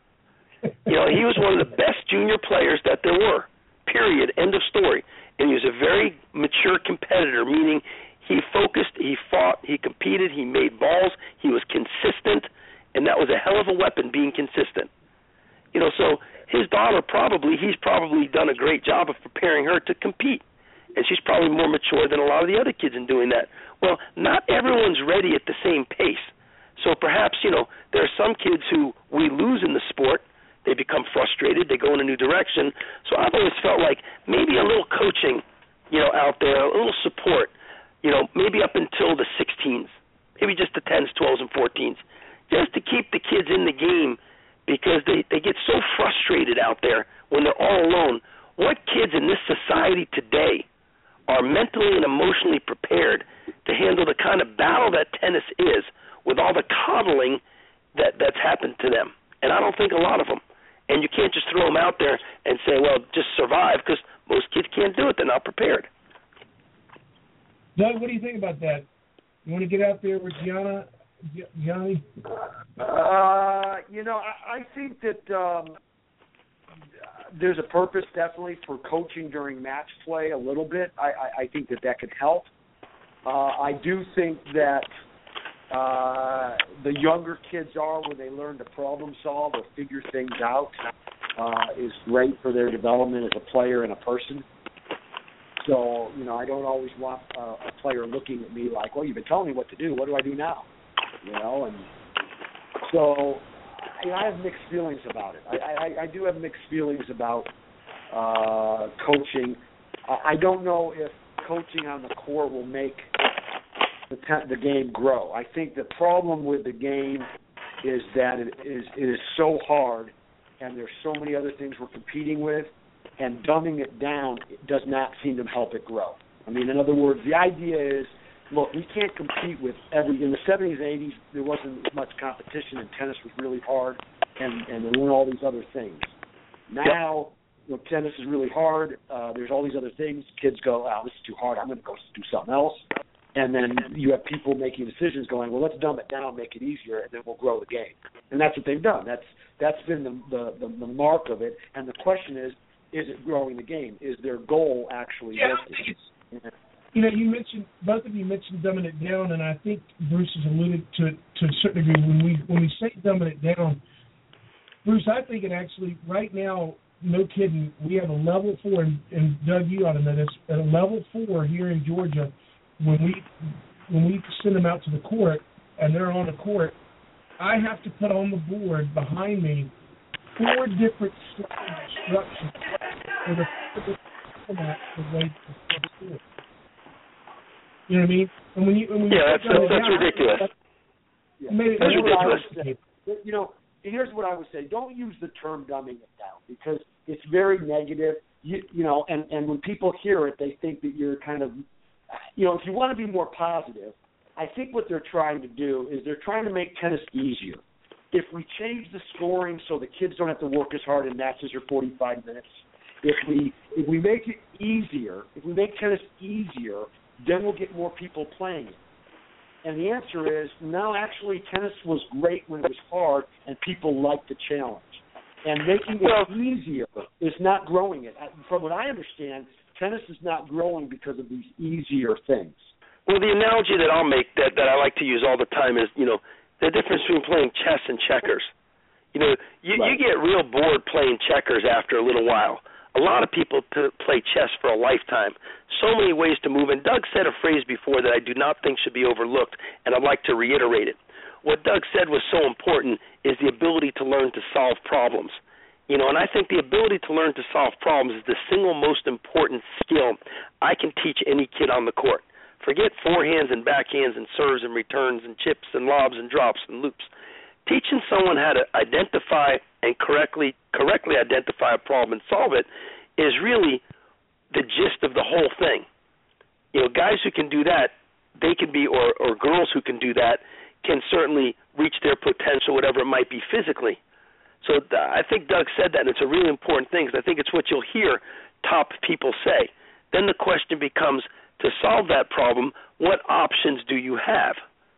He was one of the best junior players that there were, period, end of story. And he was a very mature competitor, meaning he focused, he fought, he competed, he made balls, he was consistent, and that was a hell of a weapon, being consistent. So his daughter he's probably done a great job of preparing her to compete, and she's probably more mature than a lot of the other kids in doing that. Well, not everyone's ready at the same pace. So perhaps, there are some kids who we lose in the sport. They become frustrated. They go in a new direction. So I've always felt like maybe a little coaching, out there, a little support, maybe up until the 16s, maybe just the 10s, 12s, and 14s, just to keep the kids in the game, because they get so frustrated out there when they're all alone. What kids in this society today are mentally and emotionally prepared to handle the kind of battle that tennis is with all the coddling that's happened to them? And I don't think a lot of them. And you can't just throw them out there and say, well, just survive, because most kids can't do it. They're not prepared. Doug, what do you think about that? You want to get out there with Gianni? I think that there's a purpose definitely for coaching during match play a little bit. I think that could help. I do think that the younger kids are, when they learn to problem solve or figure things out, is great for their development as a player and a person. So, I don't always want a player looking at me like, well, you've been telling me what to do. What do I do now? And so I have mixed feelings about it. I do have mixed feelings about coaching. I don't know if coaching on the court will make the game grow. I think the problem with the game is that it is so hard, and there's so many other things we're competing with, and dumbing it down does not seem to help it grow. I mean, in other words, the idea is, look, we can't compete with in the 70s and 80s, there wasn't as much competition, and tennis was really hard, and there weren't all these other things. Now, tennis is really hard. There's all these other things. Kids go, this is too hard. I'm going to go do something else. And then you have people making decisions going, well, let's dumb it down, make it easier, and then we'll grow the game. And that's what they've done. That's been the mark of it. And the question is it growing the game? Is their goal actually working? both of you mentioned dumbing it down, and I think Bruce has alluded to it to a certain degree. When we say dumbing it down, Bruce, I think it actually, right now, no kidding, we have a level 4, and Doug, you ought to know this, at a level 4 here in Georgia, when we send them out to the court, and they're on the court, I have to put on the board behind me 4 different instructions for the format the way to score. You know what I mean? And when you that's ridiculous. That's ridiculous. Here's what I would say. Don't use the term dumbing it down because it's very negative. And when people hear it, they think that you're kind of, if you want to be more positive, I think what they're trying to do is they're trying to make tennis easier. If we change the scoring so the kids don't have to work as hard in matches or 45 minutes, if we make it easier, if we make tennis easier, then we'll get more people playing it. And the answer is, no, actually, tennis was great when it was hard, and people liked the challenge. And making it easier is not growing it. From what I understand, tennis is not growing because of these easier things. Well, the analogy that I'll make that I like to use all the time is, the difference between playing chess and checkers. You get real bored playing checkers after a little while. A lot of people play chess for a lifetime. So many ways to move. And Doug said a phrase before that I do not think should be overlooked, and I'd like to reiterate it. What Doug said was so important is the ability to learn to solve problems. And I think the ability to learn to solve problems is the single most important skill I can teach any kid on the court. Forget forehands and backhands and serves and returns and chips and lobs and drops and loops. Teaching someone how to identify and correctly identify a problem and solve it is really the gist of the whole thing. Guys who can do that, they can be, or girls who can do that, can certainly reach their potential, whatever it might be physically. So I think Doug said that, and it's a really important thing because I think it's what you'll hear top people say. Then the question becomes, to solve that problem, what options do you have?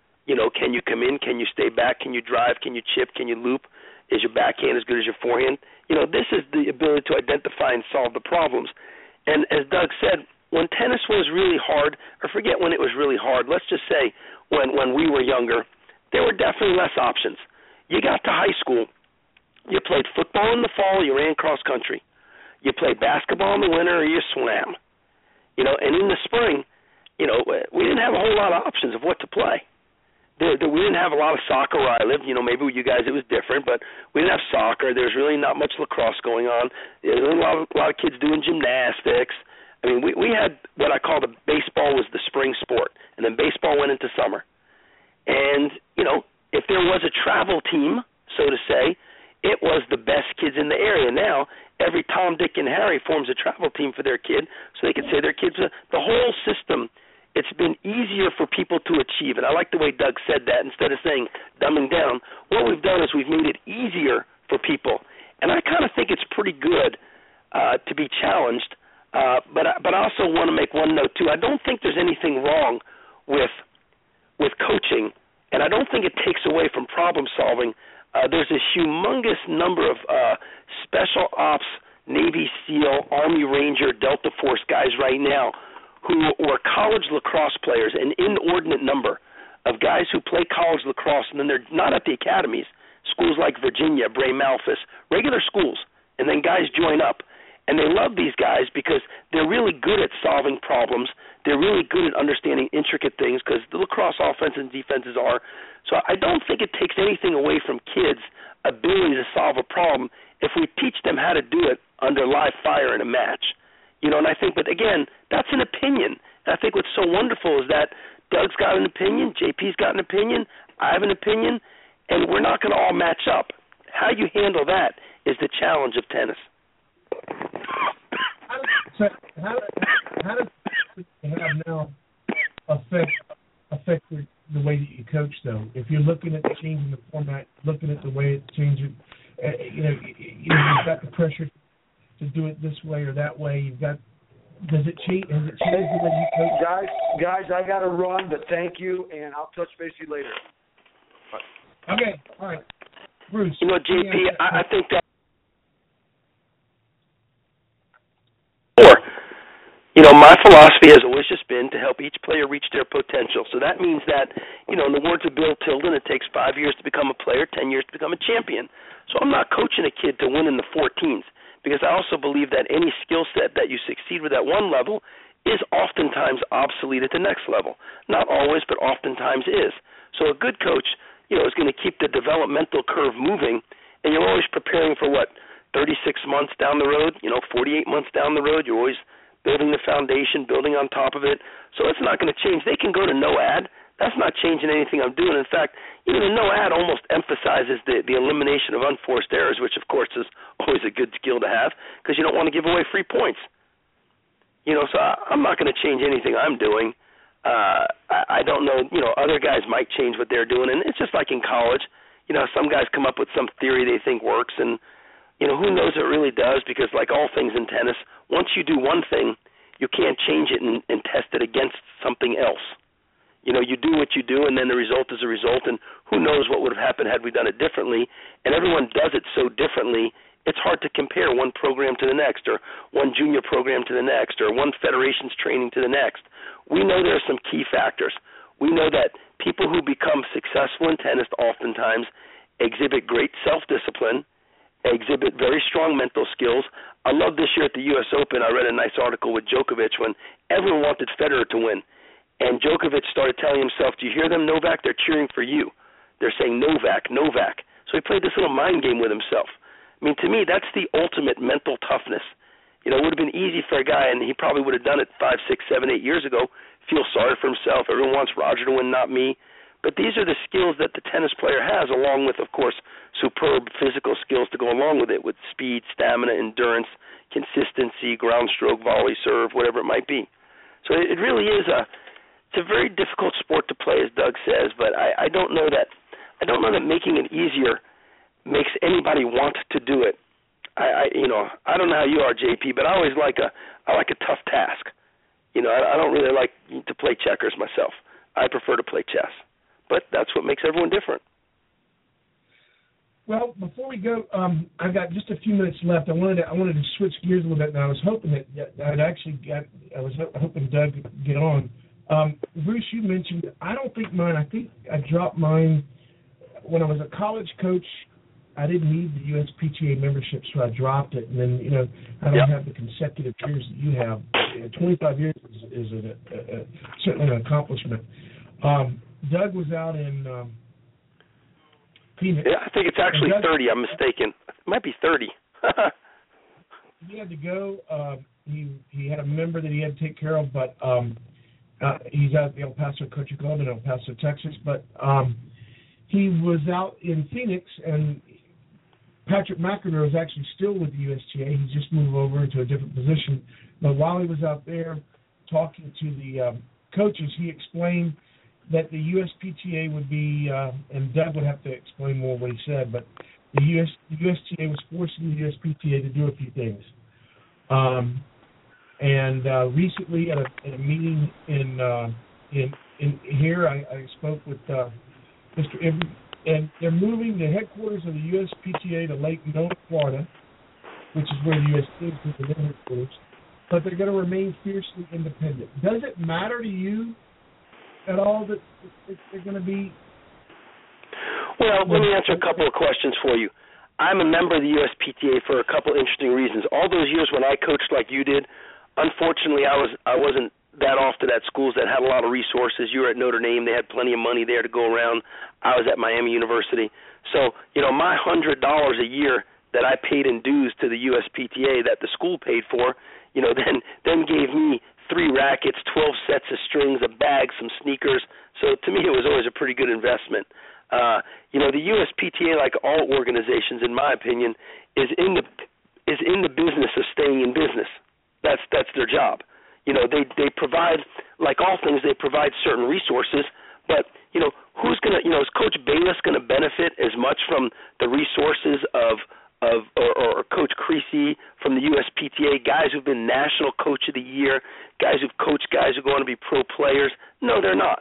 Can you come in? Can you stay back? Can you drive? Can you chip? Can you loop? Is your backhand as good as your forehand? This is the ability to identify and solve the problems. And as Doug said, when tennis was really hard, or forget when it was really hard, let's just say when we were younger, there were definitely less options. You got to high school, you played football in the fall, you ran cross country. You played basketball in the winter, or you swam. And in the spring, we didn't have a whole lot of options of what to play. We didn't have a lot of soccer where I lived. Maybe with you guys it was different, but we didn't have soccer. There's really not much lacrosse going on. There's a lot of kids doing gymnastics. I mean, we had what I call baseball was the spring sport, and then baseball went into summer. And, if there was a travel team, so to say, it was the best kids in the area. Now, every Tom, Dick, and Harry forms a travel team for their kid so they can say their kids. The whole system, it's been easier for people to achieve. And I like the way Doug said that. Instead of saying dumbing down, what we've done is we've made it easier for people. And I kind of think it's pretty good to be challenged. But I also want to make one note, too. I don't think there's anything wrong with coaching, and I don't think it takes away from problem solving. There's a humongous number of special ops, Navy SEAL, Army Ranger, Delta Force guys right now who were college lacrosse players, an inordinate number of guys who play college lacrosse, and then they're not at the academies, schools like Virginia, Bray Malthus, regular schools, and then guys join up. And they love these guys because they're really good at solving problems. They're really good at understanding intricate things because the lacrosse offense and defenses are. So I don't think it takes anything away from kids' ability to solve a problem if we teach them how to do it under live fire in a match. And I think, but again, that's an opinion. And I think what's so wonderful is that Doug's got an opinion, JP's got an opinion, I have an opinion, and we're not going to all match up. How you handle that is the challenge of tennis. So how does have now affect the way that you coach, though? If you're looking at changing the format, looking at the way it's changing, you've got the pressure to do it this way or that way. You've got. Has it changed the way you coach? Guys, I got to run, but thank you, and I'll touch base with you later. Okay, all right, Bruce. JP, I think that. my philosophy has always just been to help each player reach their potential. So that means that, in the words of Bill Tilden, it takes 5 years to become a player, 10 years to become a champion. So I'm not coaching a kid to win in the 14s, because I also believe that any skill set that you succeed with at one level is oftentimes obsolete at the next level. Not always, but oftentimes is. So a good coach, is going to keep the developmental curve moving, and you're always preparing for 36 months down the road, 48 months down the road. You're always building the foundation, building on top of it. So it's not going to change. They can go to no ad. That's not changing anything I'm doing. In fact, the no ad almost emphasizes the elimination of unforced errors, which, of course, is always a good skill to have because you don't want to give away free points. So I'm not going to change anything I'm doing. I don't know, other guys might change what they're doing. And it's just like in college. Some guys come up with some theory they think works, and who knows if it really does, because like all things in tennis, once you do one thing, you can't change it and test it against something else. You do what you do, and then the result is a result, and who knows what would have happened had we done it differently. And everyone does it so differently, it's hard to compare one program to the next, or one junior program to the next, or one federation's training to the next. We know there are some key factors. We know that people who become successful in tennis oftentimes exhibit great self-discipline, exhibit very strong mental skills. I love this year at the U.S. Open, I read a nice article with Djokovic when everyone wanted Federer to win. And Djokovic started telling himself, do you hear them, Novak? They're cheering for you. They're saying Novak, Novak. So he played this little mind game with himself. I mean, to me, that's the ultimate mental toughness. It would have been easy for a guy, and he probably would have done it 5, 6, 7, 8 years ago, feel sorry for himself. Everyone wants Roger to win, not me. But these are the skills that the tennis player has, along with, of course, superb physical skills to go along with it, with speed, stamina, endurance, consistency, ground stroke, volley, serve, whatever it might be. So it really is it's a very difficult sport to play, as Doug says, but I don't know that making it easier makes anybody want to do it. I don't know how you are, JP, but I always like a tough task. I don't really like to play checkers myself. I prefer to play chess. But that's what makes everyone different. Well, before we go, I've got just a few minutes left. I wanted to switch gears a little bit, and I was hoping I was hoping Doug could get on. Bruce, you mentioned, I don't think mine. I think I dropped mine when I was a college coach. I didn't need the USPTA membership, so I dropped it. And then, I don't have the consecutive years that you have. 25 years is certainly an accomplishment. Doug was out in Phoenix. Yeah, I think it's actually 30. I'm mistaken. It might be 30. He had to go. He had a member that he had to take care of, but he's out at the El Paso Country Club in El Paso, Texas. But he was out in Phoenix, and Patrick McEnroe is actually still with the USTA. He's just moved over into a different position. But while he was out there talking to the coaches, he explained that the USPTA would be, and Doug would have to explain more what he said, but the USTA was forcing the USPTA to do a few things. And recently at a meeting in here, I spoke with Mr. Ibrahim, and they're moving the headquarters of the USPTA to Lake Nona, Florida, which is where the USTA is the headquarters, but they're going to remain fiercely independent. Does it matter to you at all that they're going to be? Well, let me answer a couple of questions for you. I'm a member of the USPTA for a couple of interesting reasons. All those years when I coached like you did, unfortunately, I wasn't that often at schools that had a lot of resources. You were at Notre Dame. They had plenty of money there to go around. I was at Miami University. So, my $100 a year that I paid in dues to the USPTA that the school paid for, then gave me 3 rackets, 12 sets of strings, a bag, some sneakers. So to me, it was always a pretty good investment. The USPTA, like all organizations, in my opinion, is in the business of staying in business. That's their job. They provide, like all things, they provide certain resources. But who's gonna, is Coach Bayless going to benefit as much from the resources of Coach Creasy from the USPTA, guys who've been National Coach of the Year, guys who've coached guys who go on to be pro players? No, they're not.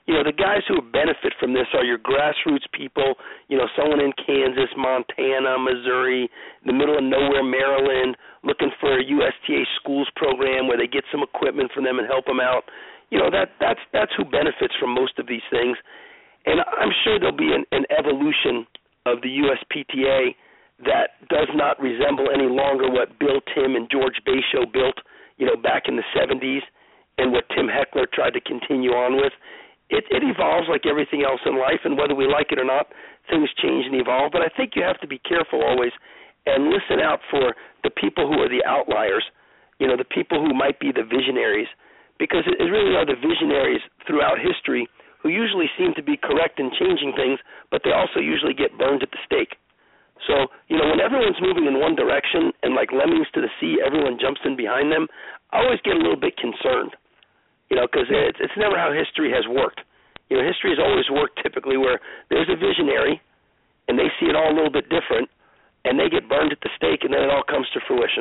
the guys who benefit from this are your grassroots people, someone in Kansas, Montana, Missouri, the middle of nowhere, Maryland, looking for a USTA schools program where they get some equipment from them and help them out. That's who benefits from most of these things. And I'm sure there'll be an evolution of the USPTA that does not resemble any longer what Bill Timm and George Basho built, back in the 70s, and what Tim Heckler tried to continue on with. It evolves like everything else in life, and whether we like it or not, things change and evolve. But I think you have to be careful always and listen out for the people who are the outliers, the people who might be the visionaries, because it really are the visionaries throughout history who usually seem to be correct in changing things, but they also usually get burned at the stake. So, when everyone's moving in one direction and like lemmings to the sea, everyone jumps in behind them, I always get a little bit concerned. Because it's never how history has worked. History has always worked typically where there's a visionary, and they see it all a little bit different, and they get burned at the stake, and then it all comes to fruition.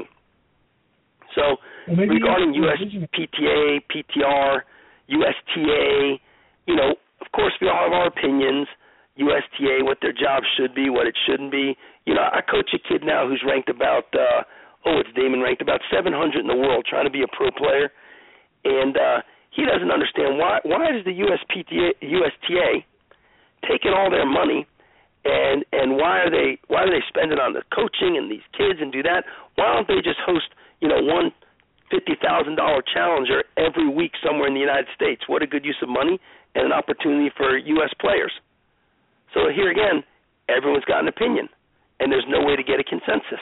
So regarding USPTA, PTR, USTA, of course we all have our opinions. USTA, what their job should be, what it shouldn't be. I coach a kid now who's ranked about, it's Damon, ranked about 700 in the world, trying to be a pro player, and he doesn't understand why does the USTA taking all their money and why are they spend it on the coaching and these kids and do that? Why don't they just host one $50,000 challenger every week somewhere in the United States? What a good use of money and an opportunity for U.S. players. So here again, everyone's got an opinion, and there's no way to get a consensus.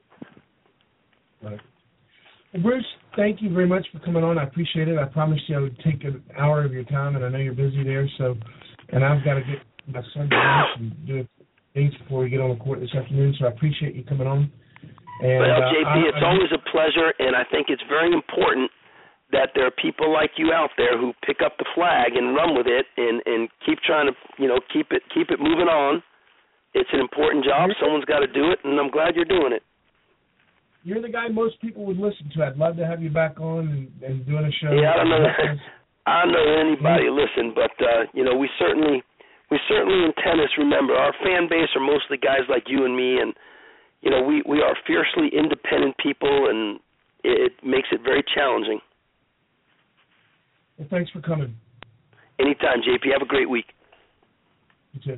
Right. Well, Bruce, thank you very much for coming on. I appreciate it. I promised you I would take an hour of your time, and I know you're busy there. And I've got to get my son to lunch and do things before we get on the court this afternoon. So I appreciate you coming on. And, JP, it's always a pleasure, and I think it's very important that there are people like you out there who pick up the flag and run with it and keep trying to keep it moving on. It's an important job. Someone's got to do it, and I'm glad you're doing it. You're the guy most people would listen to. I'd love to have you back on and doing a show. Yeah, I don't know. I don't know anybody listen, but we certainly in tennis remember our fan base are mostly guys like you and me, and we are fiercely independent people, and it makes it very challenging. Well, thanks for coming. Anytime, JP. Have a great week. You too.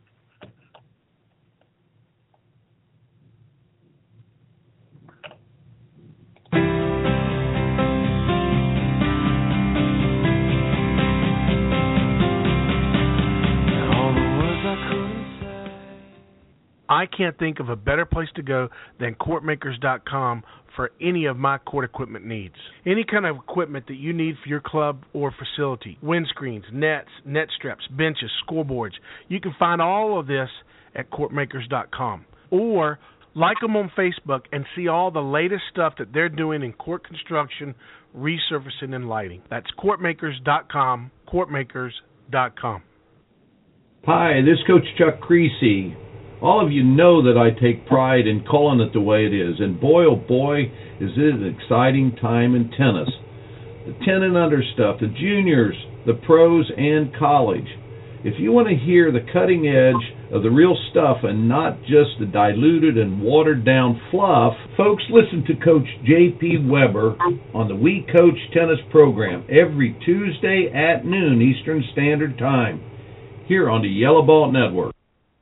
I can't think of a better place to go than CourtMakers.com for any of my court equipment needs. Any kind of equipment that you need for your club or facility, windscreens, nets, net straps, benches, scoreboards, you can find all of this at CourtMakers.com. Or like them on Facebook and see all the latest stuff that they're doing in court construction, resurfacing, and lighting. That's CourtMakers.com, CourtMakers.com. Hi, this is Coach Chuck Creasy. All of you know that I take pride in calling it the way it is, and boy, oh boy, is it an exciting time in tennis. The 10 and under stuff, the juniors, the pros, and college. If you want to hear the cutting edge of the real stuff and not just the diluted and watered down fluff, folks, listen to Coach J.P. Weber on the We Coach Tennis program every Tuesday at noon Eastern Standard Time here on the Yellow Ball Network.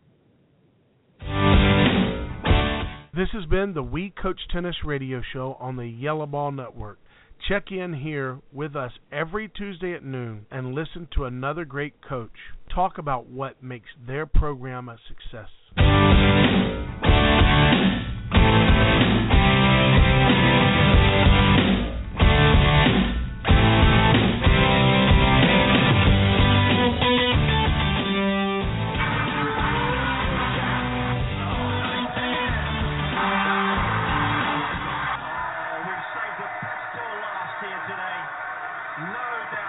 This has been the We Coach Tennis radio show on the Yellow Ball Network. Check in here with us every Tuesday at noon and listen to another great coach talk about what makes their program a success. No doubt.